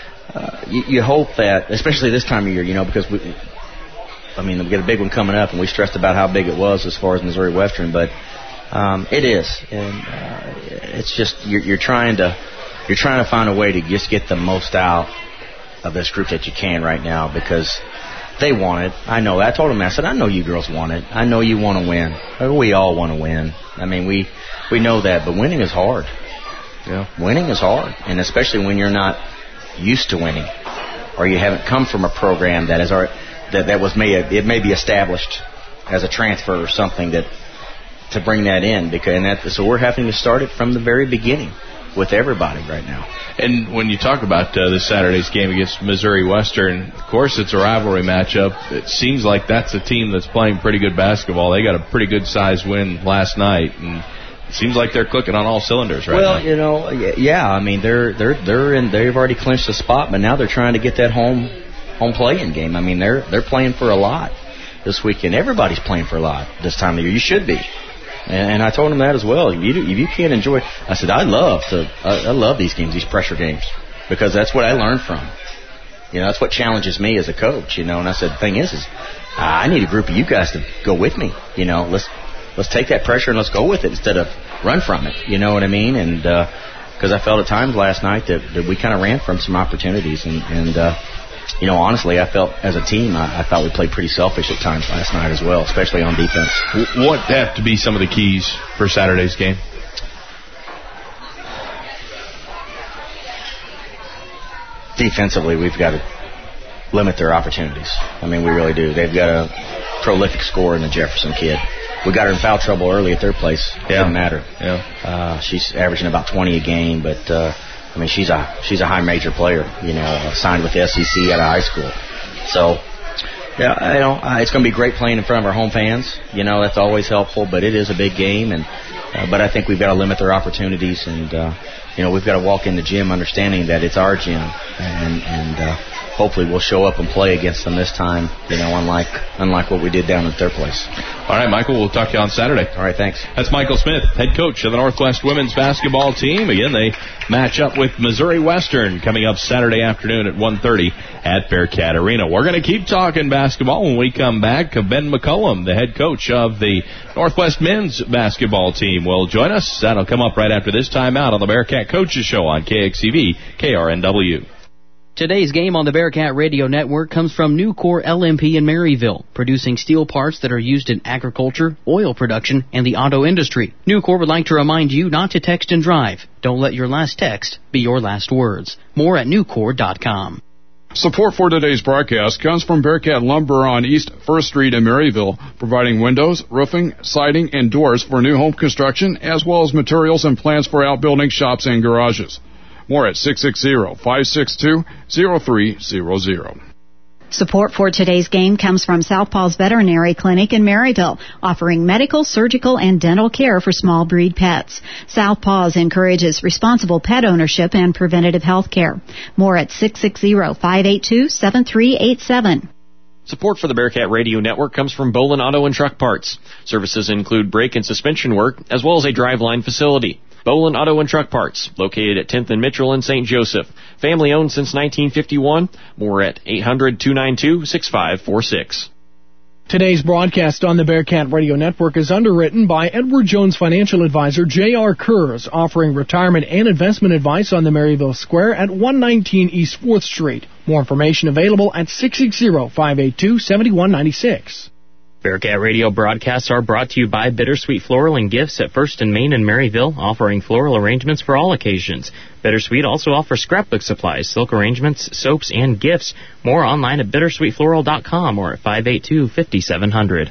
you hope that, especially this time of year, you know, because we get a big one coming up, and we stressed about how big it was as far as Missouri Western, but it is, and it's just you're trying to find a way to just get the most out of this group that you can right now because they want it. I know. I told them, I said, I know you girls want it. I know you want to win. We all want to win. I mean, we know that, but winning is hard. Yeah, winning is hard, and especially when you're not used to winning, or you haven't come from a program that is it may be established as a transfer or something to bring that in, so we're having to start it from the very beginning with everybody right now. And when you talk about this Saturday's game against Missouri Western, of course it's a rivalry matchup. It seems like that's a team that's playing pretty good basketball. They got a pretty good size win last night, and it seems like they're clicking on all cylinders right now. Well, you know, yeah. I mean, they're in. They've already clinched a spot, but now they're trying to get that home playing game. I mean, they're playing for a lot this weekend. Everybody's playing for a lot this time of year. You should be. And I told him that as well. If you can't enjoy, I said I love these games, these pressure games, because that's what I learned from. You know, that's what challenges me as a coach. You know, and I said the thing is I need a group of you guys to go with me. You know, let's take that pressure and let's go with it instead of run from it. You know what I mean? And because I felt at times last night that we kind of ran from some opportunities and you know, honestly, I felt as a team, I thought we played pretty selfish at times last night as well, especially on defense. What have to be some of the keys for Saturday's game? Defensively, we've got to limit their opportunities. I mean, we really do. They've got a prolific scorer in the Jefferson kid. We got her in foul trouble early at their place. It didn't matter. Yeah. She's averaging about 20 a game, but I mean, she's a high major player, you know, signed with the SEC out of high school. So, yeah, you know, it's going to be great playing in front of our home fans. You know, that's always helpful, but it is a big game, and but I think we've got to limit their opportunities, and you know, we've got to walk in the gym understanding that it's our gym, and hopefully we'll show up and play against them this time, you know, unlike what we did down at their place. All right, Michael, we'll talk to you on Saturday. All right, thanks. That's Michael Smith, head coach of the Northwest women's basketball team. Again, they match up with Missouri Western coming up Saturday afternoon at 1:30 at Bearcat Arena. We're going to keep talking basketball when we come back. Ben McCullum, the head coach of the Northwest men's basketball team, will join us. That'll come up right after this timeout on the Bearcat Coaches Show on KXCV, KRNW. Today's game on the Bearcat Radio Network comes from Nucor LMP in Maryville, producing steel parts that are used in agriculture, oil production, and the auto industry. Nucor would like to remind you not to text and drive. Don't let your last text be your last words. More at Nucor.com. Support for today's broadcast comes from Bearcat Lumber on East 1st Street in Maryville, providing windows, roofing, siding, and doors for new home construction, as well as materials and plans for outbuildings, shops, and garages. More at 660-562-0300. Support for today's game comes from Southpaw's Veterinary Clinic in Maryville, offering medical, surgical, and dental care for small breed pets. Southpaw's encourages responsible pet ownership and preventative health care. More at 660-582-7387. Support for the Bearcat Radio Network comes from Bolin Auto and Truck Parts. Services include brake and suspension work, as well as a driveline facility. Bolin Auto and Truck Parts, located at 10th and Mitchell in St. Joseph. Family owned since 1951. More at 800-292-6546. Today's broadcast on the Bearcat Radio Network is underwritten by Edward Jones financial advisor J.R. Kurz, offering retirement and investment advice on the Maryville Square at 119 East 4th Street. More information available at 660-582-7196. Bearcat Radio broadcasts are brought to you by Bittersweet Floral and Gifts at 1st and Main in Maryville, offering floral arrangements for all occasions. Bittersweet also offers scrapbook supplies, silk arrangements, soaps, and gifts. More online at bittersweetfloral.com or at 582-5700.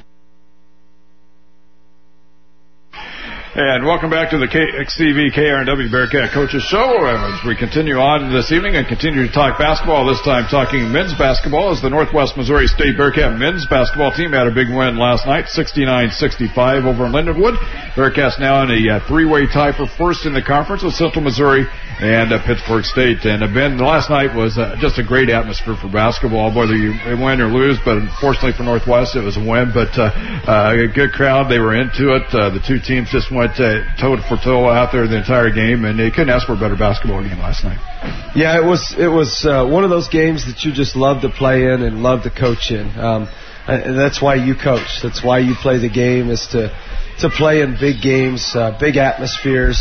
And welcome back to the KXTV KRNW Bearcat Coaches Show. As we continue on this evening and continue to talk basketball, this time talking men's basketball, as the Northwest Missouri State Bearcat men's basketball team had a big win last night, 69-65 over in Lindenwood. Bearcats now in a three-way tie for first in the conference with Central Missouri and Pittsburgh State. And Ben, last night was just a great atmosphere for basketball, whether you win or lose, but unfortunately for Northwest it was a win. But a good crowd, they were into it. The two teams just went toe for toe out there the entire game, and they couldn't ask for a better basketball game last night. Yeah, it was one of those games that you just love to play in and love to coach in. And that's why you coach. That's why you play the game, is to play in big games, big atmospheres,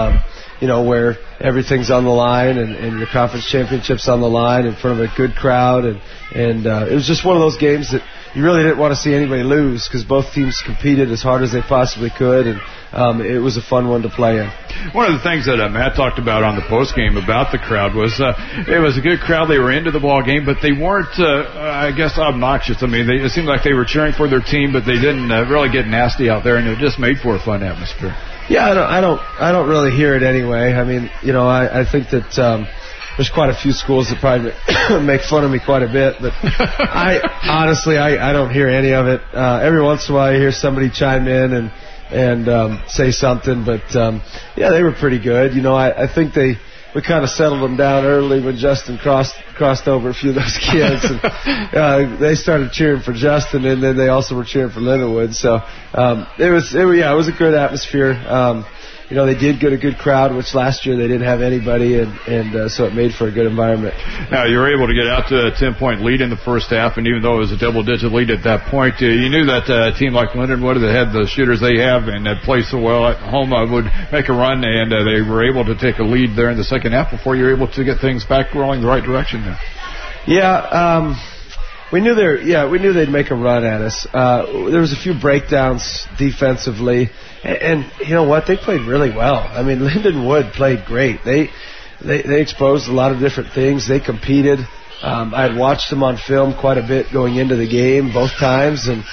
where everything's on the line and your conference championship's on the line in front of a good crowd. And it was just one of those games that you really didn't want to see anybody lose, because both teams competed as hard as they possibly could, and it was a fun one to play in. One of the things that Matt talked about on the post game about the crowd was it was a good crowd. They were into the ball game, but they weren't, I guess, obnoxious. I mean, it seemed like they were cheering for their team, but they didn't really get nasty out there, and it just made for a fun atmosphere. Yeah, I don't really hear it anyway. I mean, I think that there's quite a few schools that probably make fun of me quite a bit, but I honestly don't hear any of it. Every once in a while I hear somebody chime in and say something, but yeah, they were pretty good. I think we kind of settled them down early when Justin crossed over a few of those kids, and they started cheering for Justin, and then they also were cheering for Lindenwood. So it was a good atmosphere. They did get a good crowd, which last year they didn't have anybody, and so it made for a good environment. Now, you were able to get out to a 10-point lead in the first half, and even though it was a double-digit lead at that point, you knew that a team like Lindenwood that had the shooters they have and that play so well at home would make a run, and they were able to take a lead there in the second half before you were able to get things back rolling the right direction there. Yeah, we knew they'd make a run at us. There was a few breakdowns defensively, and you know what? They played really well. I mean, Lindenwood played great. They exposed a lot of different things. They competed. I had watched them on film quite a bit going into the game both times, and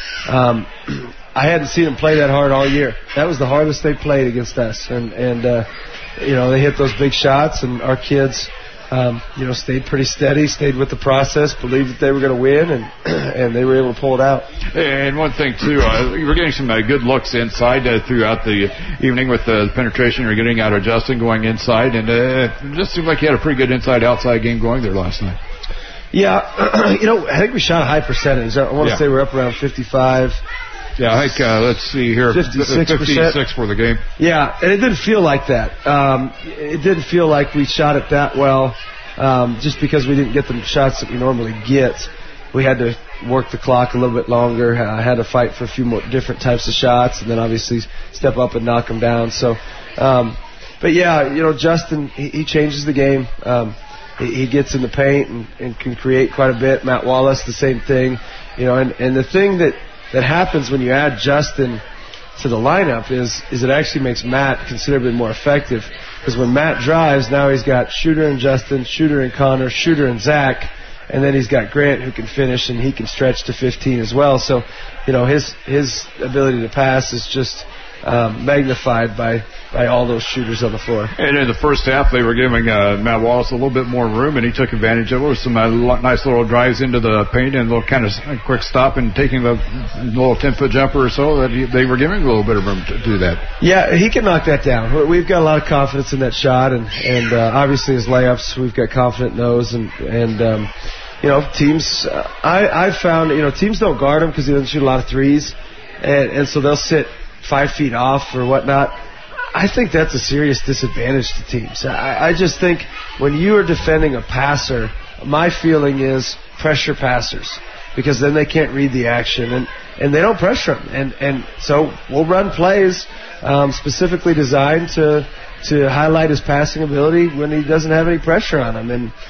I hadn't seen them play that hard all year. That was the hardest they played against us, and they hit those big shots, and our kids stayed pretty steady, stayed with the process, believed that they were going to win, and they were able to pull it out. And one thing, too, you were getting some good looks inside throughout the evening with the penetration you were getting out of Justin going inside, and it just seemed like you had a pretty good inside-outside game going there last night. Yeah, I think we shot a high percentage. I want to say we're up around 55. Yeah, I think, let's see here, 56 for the game. Yeah, and it didn't feel like that. It didn't feel like we shot it that well, just because we didn't get the shots that we normally get. We had to work the clock a little bit longer. I had to fight for a few more different types of shots, and then obviously step up and knock them down. So, but yeah, Justin, he changes the game. He gets in the paint and can create quite a bit. Matt Wallace, the same thing. And the thing that happens when you add Justin to the lineup is it actually makes Matt considerably more effective, because when Matt drives, now he's got Shooter and Justin, Shooter and Connor, Shooter and Zach, and then he's got Grant who can finish, and he can stretch to 15 as well. So, his ability to pass is just magnified by all those shooters on the floor. And in the first half, they were giving Matt Wallace a little bit more room, and he took advantage of it with some nice little drives into the paint and a little kind of quick stop and taking the little 10-foot jumper or so that they were giving a little bit of room to do that. Yeah, he can knock that down. We've got a lot of confidence in that shot, and obviously his layups, we've got confidence in those, and teams, I've found, teams don't guard him because he doesn't shoot a lot of threes, and so they'll sit 5 feet off or whatnot. I think that's a serious disadvantage to teams. I just think when you are defending a passer, my feeling is pressure passers, because then they can't read the action, and they don't pressure him. And so we'll run plays specifically designed to highlight his passing ability when he doesn't have any pressure on him. And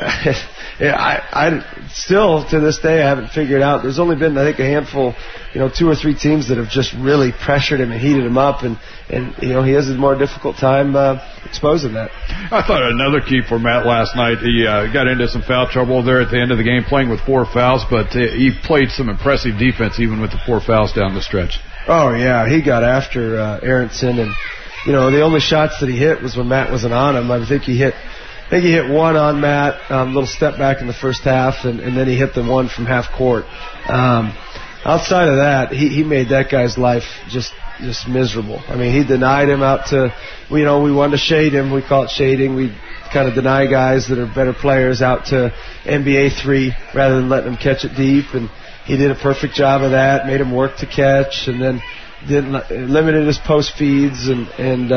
I still, to this day, I haven't figured out. There's only been, I think, a handful, 2 or 3 teams that have just really pressured him and heated him up, and he has a more difficult time exposing that. I thought another key for Matt last night, he got into some foul trouble there at the end of the game, playing with 4 fouls, but he played some impressive defense even with the 4 fouls down the stretch. Oh, yeah, he got after Aronson, and, the only shots that he hit was when Matt wasn't on him. I think he hit one on Matt, little step back in the first half, and then he hit the one from half court. Outside of that, he made that guy's life just miserable. I mean, he denied him out to, we wanted to shade him. We call it shading. We kind of deny guys that are better players out to NBA 3 rather than letting them catch it deep, and he did a perfect job of that, made him work to catch, and then limited his post feeds, and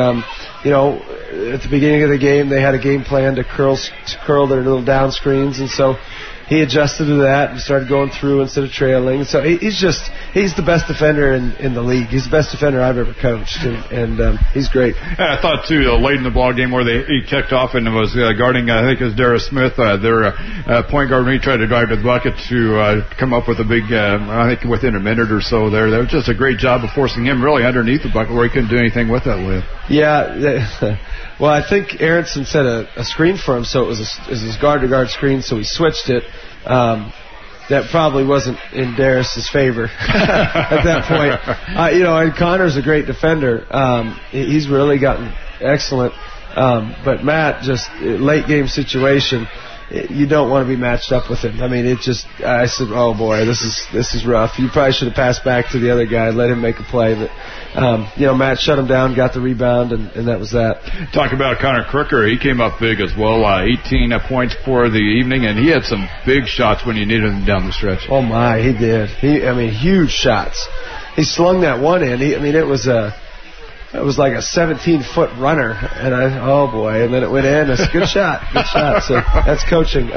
at the beginning of the game they had a game plan to curl their little down screens, and so he adjusted to that and started going through instead of trailing. So he's the best defender in the league. He's the best defender I've ever coached, and he's great. I thought too, late in the ball game where he kicked off and was guarding, I think it was Darius Smith, their point guard, when he tried to drive to the bucket to come up with a big, I think within a minute or so there. That was just a great job of forcing him really underneath the bucket where he couldn't do anything with that lid. Yeah. Well, I think Aronson set a screen for him, so it was his guard-to-guard screen, so he switched it. That probably wasn't in Darius's favor at that point. And Connor's a great defender. He's really gotten excellent. But Matt, just late game situation, you don't want to be matched up with him. I mean, I said, oh boy, this is rough. You probably should have passed back to the other guy and let him make a play. But, Matt shut him down, got the rebound, and that was that. Talk about Connor Crooker. He came up big as well, 18 points for the evening, and he had some big shots when you needed him down the stretch. Oh my, he did. Huge shots. He slung that one in. It was like a 17-foot runner, and oh boy, and then it went in. It's a good shot. So that's coaching.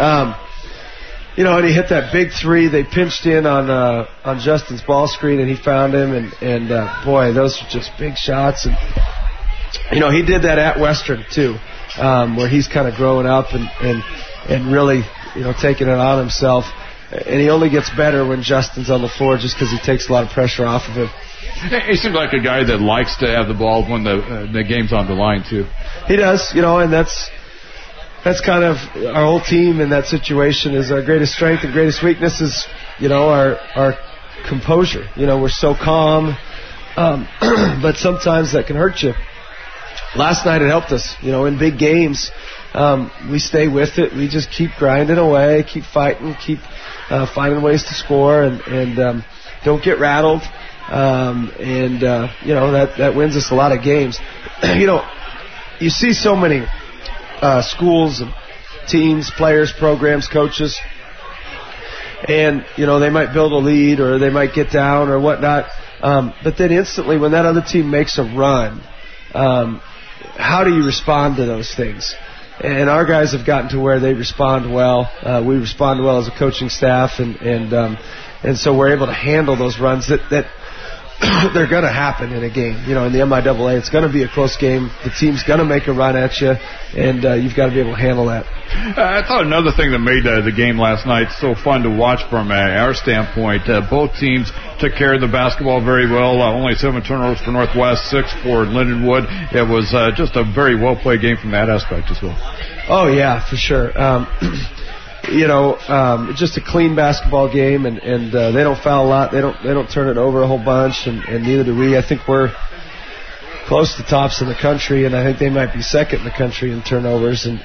And he hit that big 3. They pinched in on Justin's ball screen, and he found him, and boy, those are just big shots. And he did that at Western too, where he's kind of growing up and really taking it on himself. And he only gets better when Justin's on the floor, just because he takes a lot of pressure off of him. He seems like a guy that likes to have the ball when the game's on the line too. He does, and that's kind of our whole team in that situation. Is our greatest strength and greatest weakness is, our composure. We're so calm, but sometimes that can hurt you. Last night it helped us. In big games, we stay with it. We just keep grinding away, keep fighting, keep finding ways to score, and don't get rattled. That wins us a lot of games. You see so many schools and teams, players, programs, coaches, and they might build a lead or they might get down or whatnot, but then instantly when that other team makes a run, how do you respond to those things? And our guys have gotten to where they respond well. We respond well as a coaching staff, and so we're able to handle those runs that they're going to happen in a game. In the MIAA, it's going to be a close game. The team's going to make a run at you, and you've got to be able to handle that. I thought another thing that made the game last night so fun to watch from our standpoint, both teams took care of the basketball very well. Only 7 turnovers for Northwest, 6 for Lindenwood. It was just a very well-played game from that aspect as well. Oh, yeah, for sure. Just a clean basketball game, and they don't foul a lot. They don't turn it over a whole bunch, and neither do we. I think we're close to tops in the country, and I think they might be second in the country in turnovers. And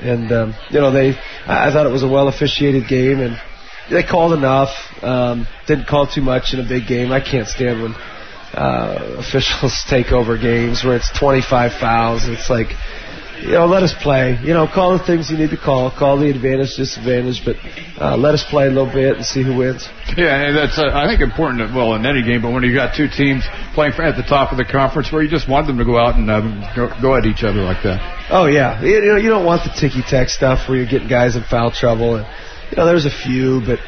I thought it was a well officiated game, and they called enough. Didn't call too much in a big game. I can't stand when officials take over games where it's 25 fouls. It's like, let us play. Call the things you need to call. Call the advantage, disadvantage, but let us play a little bit and see who wins. Yeah, and that's, I think, important, in any game, but when you got two teams playing at the top of the conference where you just want them to go out and go at each other like that. Oh, yeah. You don't want the ticky-tack stuff where you're getting guys in foul trouble. And, there's a few, but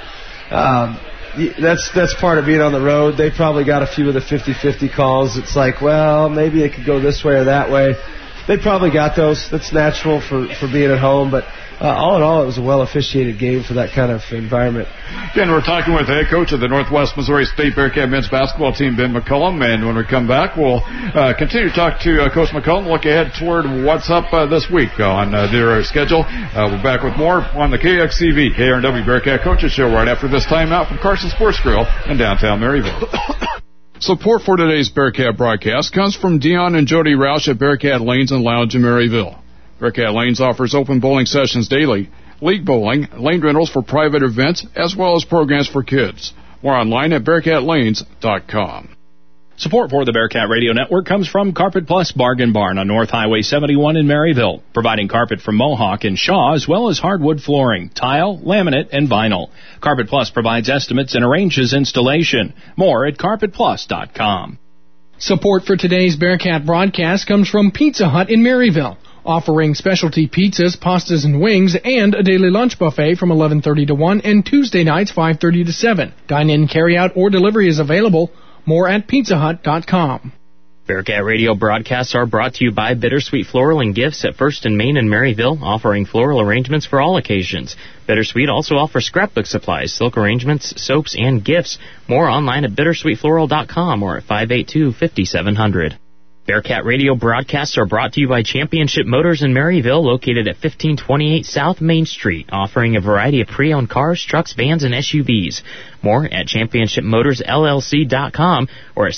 that's part of being on the road. They probably got a few of the 50-50 calls. It's like, well, maybe it could go this way or that way. They probably got those. That's natural for being at home, but all in all, it was a well-officiated game for that kind of environment. Again, we're talking with the head coach of the Northwest Missouri State Bearcat men's basketball team, Ben McCullum, and when we come back, we'll continue to talk to Coach McCullum, look ahead toward what's up this week on their schedule. We're back with more on the KXCV KRNW Bearcat Coaches Show right after this timeout from Carson Sports Grill in downtown Maryville. Support for today's Bearcat broadcast comes from Dion and Jody Roush at Bearcat Lanes and Lounge in Maryville. Bearcat Lanes offers open bowling sessions daily, league bowling, lane rentals for private events, as well as programs for kids. More online at BearcatLanes.com. Support for the Bearcat Radio Network comes from Carpet Plus Bargain Barn on North Highway 71 in Maryville, providing carpet from Mohawk and Shaw, as well as hardwood flooring, tile, laminate, and vinyl. Carpet Plus provides estimates and arranges installation. More at CarpetPlus.com. Support for today's Bearcat broadcast comes from Pizza Hut in Maryville, offering specialty pizzas, pastas, and wings, and a daily lunch buffet from 11:30 to 1 and Tuesday nights 5:30 to 7. Dine-in, carry-out, or delivery is available. More at PizzaHut.com. Bearcat Radio broadcasts are brought to you by Bittersweet Floral and Gifts at 1st and Main in Maryville, offering floral arrangements for all occasions. Bittersweet also offers scrapbook supplies, silk arrangements, soaps, and gifts. More online at BittersweetFloral.com or at 582-5700. Bearcat Radio broadcasts are brought to you by Championship Motors in Maryville, located at 1528 South Main Street, offering a variety of pre-owned cars, trucks, vans, and SUVs. More at ChampionshipMotorsLLC.com or at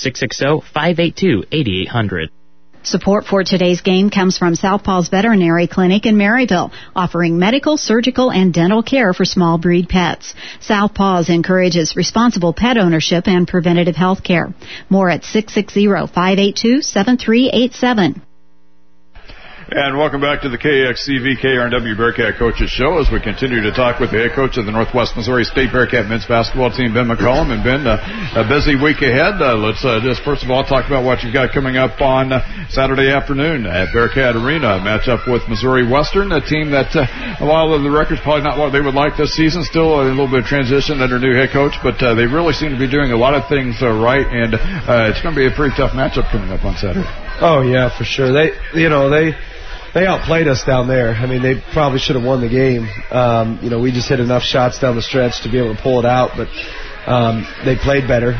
660-582-8800. Support for today's game comes from Southpaw's Veterinary Clinic in Maryville, offering medical, surgical, and dental care for small breed pets. Southpaw's encourages responsible pet ownership and preventative health care. More at 660-582-7387. And welcome back to the KXCV KRNW Bearcat Coaches Show as we continue to talk with the head coach of the Northwest Missouri State Bearcat men's basketball team, Ben McCullum. And Ben, a busy week ahead. Let's just first of all talk about what you've got coming up on Saturday afternoon at Bearcat Arena. A matchup with Missouri Western, a team that while the record's probably not what they would like this season, still a little bit of transition under new head coach, but they really seem to be doing a lot of things right, and it's going to be a pretty tough matchup coming up on Saturday. Oh yeah, for sure. They outplayed us down there. I mean, they probably should have won the game. We just hit enough shots down the stretch to be able to pull it out, but they played better,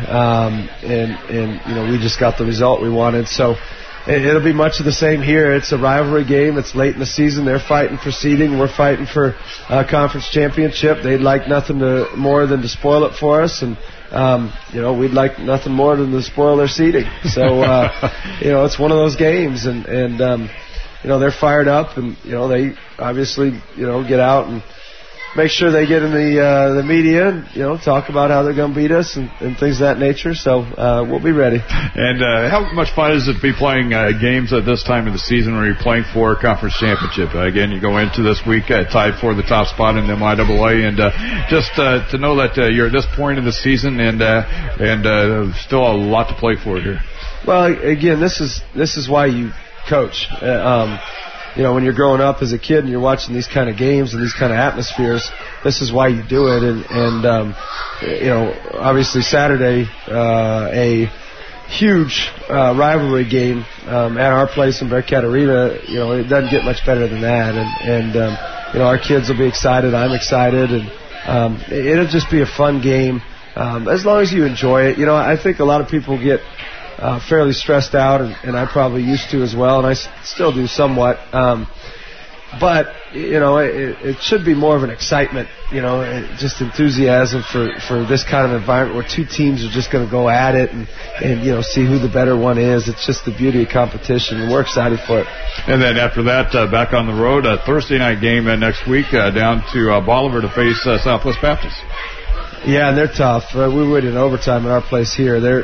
and we just got the result we wanted. So it'll be much of the same here. It's a rivalry game. It's late in the season. They're fighting for seeding. We're fighting for a conference championship. They'd like nothing more than to spoil it for us, and we'd like nothing more than to spoil their seeding. So it's one of those games, and they're fired up, and they obviously get out and make sure they get in the media and talk about how they're going to beat us and things of that nature. So we'll be ready. And how much fun is it to be playing games at this time of the season when you're playing for a conference championship? Again, you go into this week tied for the top spot in the MIAA, and just to know that you're at this point in the season and still a lot to play for here. Well, again, this is why you coach. When you're growing up as a kid and you're watching these kind of games and these kind of atmospheres, this is why you do it. And obviously Saturday, a huge rivalry game at our place in Bearcat Arena. It doesn't get much better than that. And our kids will be excited. I'm excited, and it'll just be a fun game as long as you enjoy it. I think a lot of people get fairly stressed out, and I probably used to as well, and I still do somewhat. But, it should be more of an excitement, just enthusiasm for this kind of environment where two teams are just going to go at it and see who the better one is. It's just the beauty of competition, and we're excited for it. And then after that, back on the road, a Thursday night game next week down to Bolivar to face Southwest Baptist. Yeah, and they're tough. We went in overtime at our place here.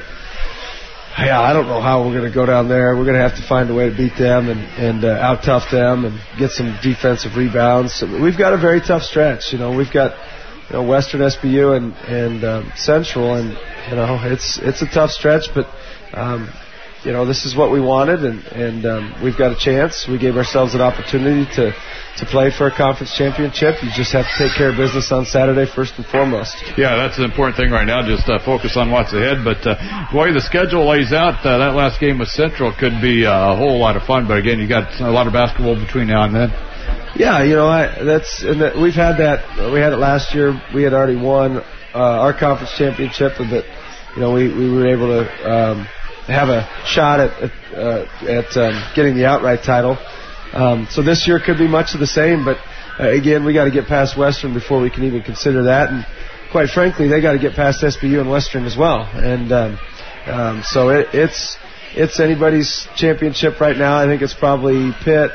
I don't know how we're going to go down there. We're going to have to find a way to beat them and out-tough them and get some defensive rebounds. So we've got a very tough stretch. We've got Western SBU and Central, and it's a tough stretch. But this is what we wanted, and we've got a chance. We gave ourselves an opportunity to play for a conference championship. You just have to take care of business on Saturday first and foremost. Yeah, that's an important thing right now, just focus on what's ahead. But the way the schedule lays out, that last game with Central could be a whole lot of fun. But again, you got a lot of basketball between now and then. Yeah, we've had that. We had it last year. We had already won our conference championship, but we were able to have a shot at getting the outright title. So this year could be much of the same, but again, we got to get past Western before we can even consider that. And quite frankly, they got to get past SBU and Western as well. And so it's anybody's championship right now. I think it's probably Pitt,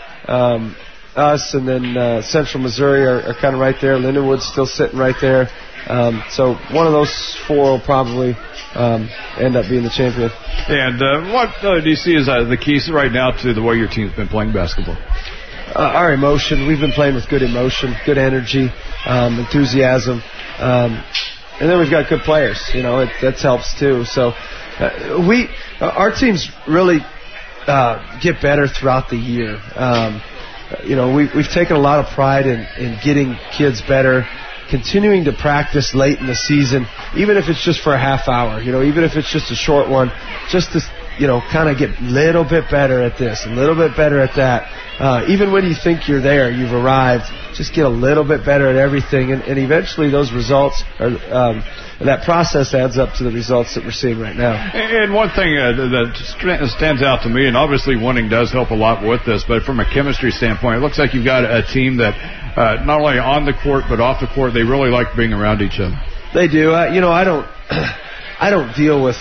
us, and then Central Missouri are kind of right there. Lindenwood's still sitting right there. So one of those four will probably end up being the champion. And what do you see as the keys right now to the way your team's been playing basketball? Our emotion. We've been playing with good emotion, good energy, enthusiasm, and then we've got good players. That helps too. So our teams really get better throughout the year. We've taken a lot of pride in getting kids better, continuing to practice late in the season, even if it's just for a half hour, even if it's just a short one, just to, kind of get a little bit better at this, a little bit better at that. Even when you think you're there, you've arrived, just get a little bit better at everything, and eventually those results that process adds up to the results that we're seeing right now. And one thing that stands out to me, and obviously winning does help a lot with this, but from a chemistry standpoint, it looks like you've got a team that not only on the court but off the court, they really like being around each other. They do. I don't deal with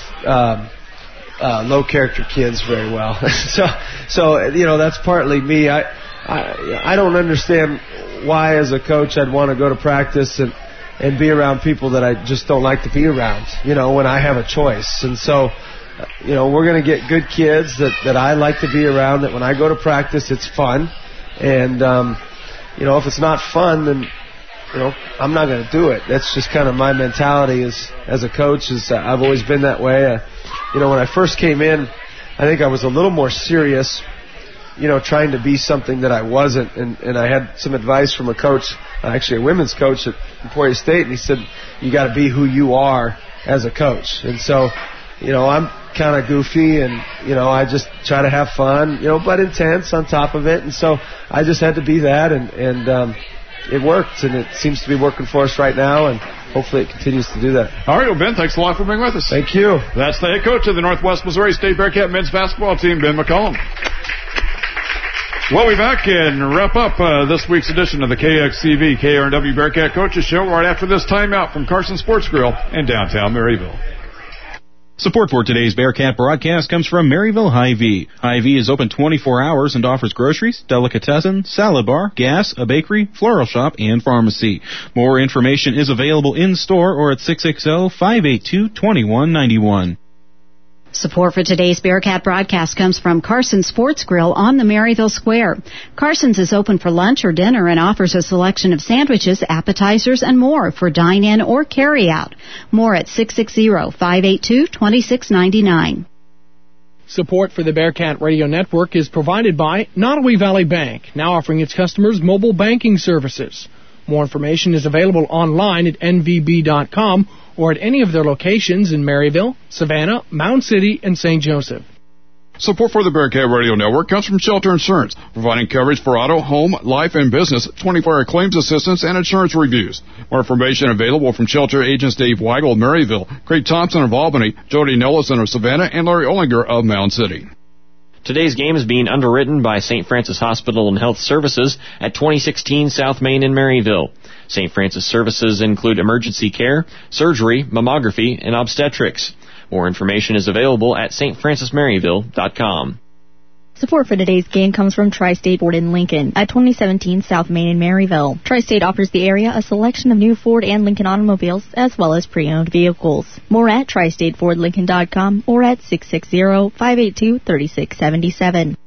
low character kids very well. so that's partly me. I don't understand why as a coach I'd want to go to practice and be around people that I just don't like to be around, when I have a choice. And so, we're going to get good kids that I like to be around, that when I go to practice, it's fun. And, if it's not fun, then, I'm not going to do it. That's just kind of my mentality as a coach. I've always been that way. When I first came in, I think I was a little more serious, trying to be something that I wasn't. And I had some advice from a coach, actually a women's coach at Emporia State, and he said, you got to be who you are as a coach. And so, I'm kind of goofy, and, I just try to have fun, but intense on top of it. And so I just had to be that, and it worked, and it seems to be working for us right now, and hopefully it continues to do that. All right, well, Ben, thanks a lot for being with us. Thank you. That's the head coach of the Northwest Missouri State Bearcat men's basketball team, Ben McCollum. We'll be back and wrap up this week's edition of the KXCV KRNW Bearcat Coaches Show right after this timeout from Carson Sports Grill in downtown Maryville. Support for today's Bearcat broadcast comes from Maryville Hy-Vee. Hy-Vee is open 24 hours and offers groceries, delicatessen, salad bar, gas, a bakery, floral shop, and pharmacy. More information is available in-store or at 660-582-2191. Support for today's Bearcat broadcast comes from Carson's Sports Grill on the Maryville Square. Carson's is open for lunch or dinner and offers a selection of sandwiches, appetizers, and more for dine-in or carry-out. More at 660-582-2699. Support for the Bearcat Radio Network is provided by Nottoway Valley Bank, now offering its customers mobile banking services. More information is available online at nvb.com or at any of their locations in Maryville, Savannah, Mound City, and St. Joseph. Support for the Bearcat Radio Network comes from Shelter Insurance, providing coverage for auto, home, life, and business, 24-hour claims assistance, and insurance reviews. More information available from Shelter agents Dave Weigel of Maryville, Craig Thompson of Albany, Jody Nellison of Savannah, and Larry Ollinger of Mound City. Today's game is being underwritten by St. Francis Hospital and Health Services at 2016 South Main in Maryville. St. Francis services include emergency care, surgery, mammography, and obstetrics. More information is available at stfrancismaryville.com. Support for today's game comes from Tri-State Ford in Lincoln at 2017 South Main in Maryville. Tri-State offers the area a selection of new Ford and Lincoln automobiles as well as pre-owned vehicles. More at TriStateFordLincoln.com or at 660-582-3677.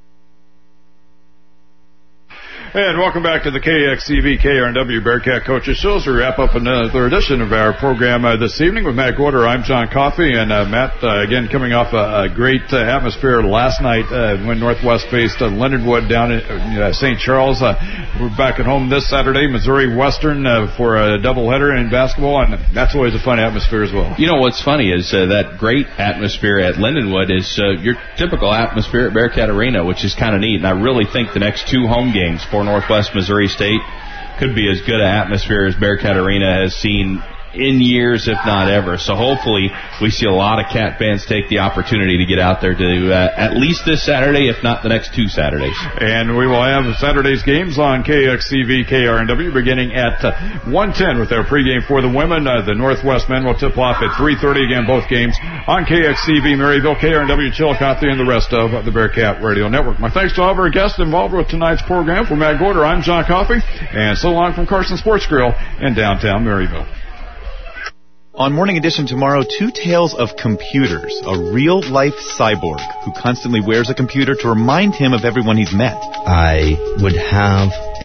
And welcome back to the KXCV KRNW Bearcat Coaches Show. As we wrap up another edition of our program this evening with Matt Gorder, I'm John Coffey. And Matt, again, coming off a great atmosphere last night when Northwest faced Lindenwood down in St. Charles. We're back at home this Saturday, Missouri Western, for a doubleheader in basketball, and that's always a fun atmosphere as well. You know what's funny is that great atmosphere at Lindenwood is your typical atmosphere at Bearcat Arena, which is kind of neat. And I really think the next two home games for Northwest Missouri State could be as good an atmosphere as Bearcat Arena has seen in years, if not ever. So hopefully we see a lot of Cat fans take the opportunity to get out there to at least this Saturday, if not the next two Saturdays. And we will have Saturday's games on KXCV KRNW beginning at 1:10 with our pregame for the women. The Northwest men will tip off at 3:30 again, both games on KXCV Maryville, KRNW Chillicothe, and the rest of the Bearcat Radio Network. My thanks to all of our guests involved with tonight's program. For Matt Gorder, I'm John Coffey, and so long from Carson Sports Grill in downtown Maryville. On Morning Edition tomorrow, two tales of computers. A real-life cyborg who constantly wears a computer to remind him of everyone he's met. I would have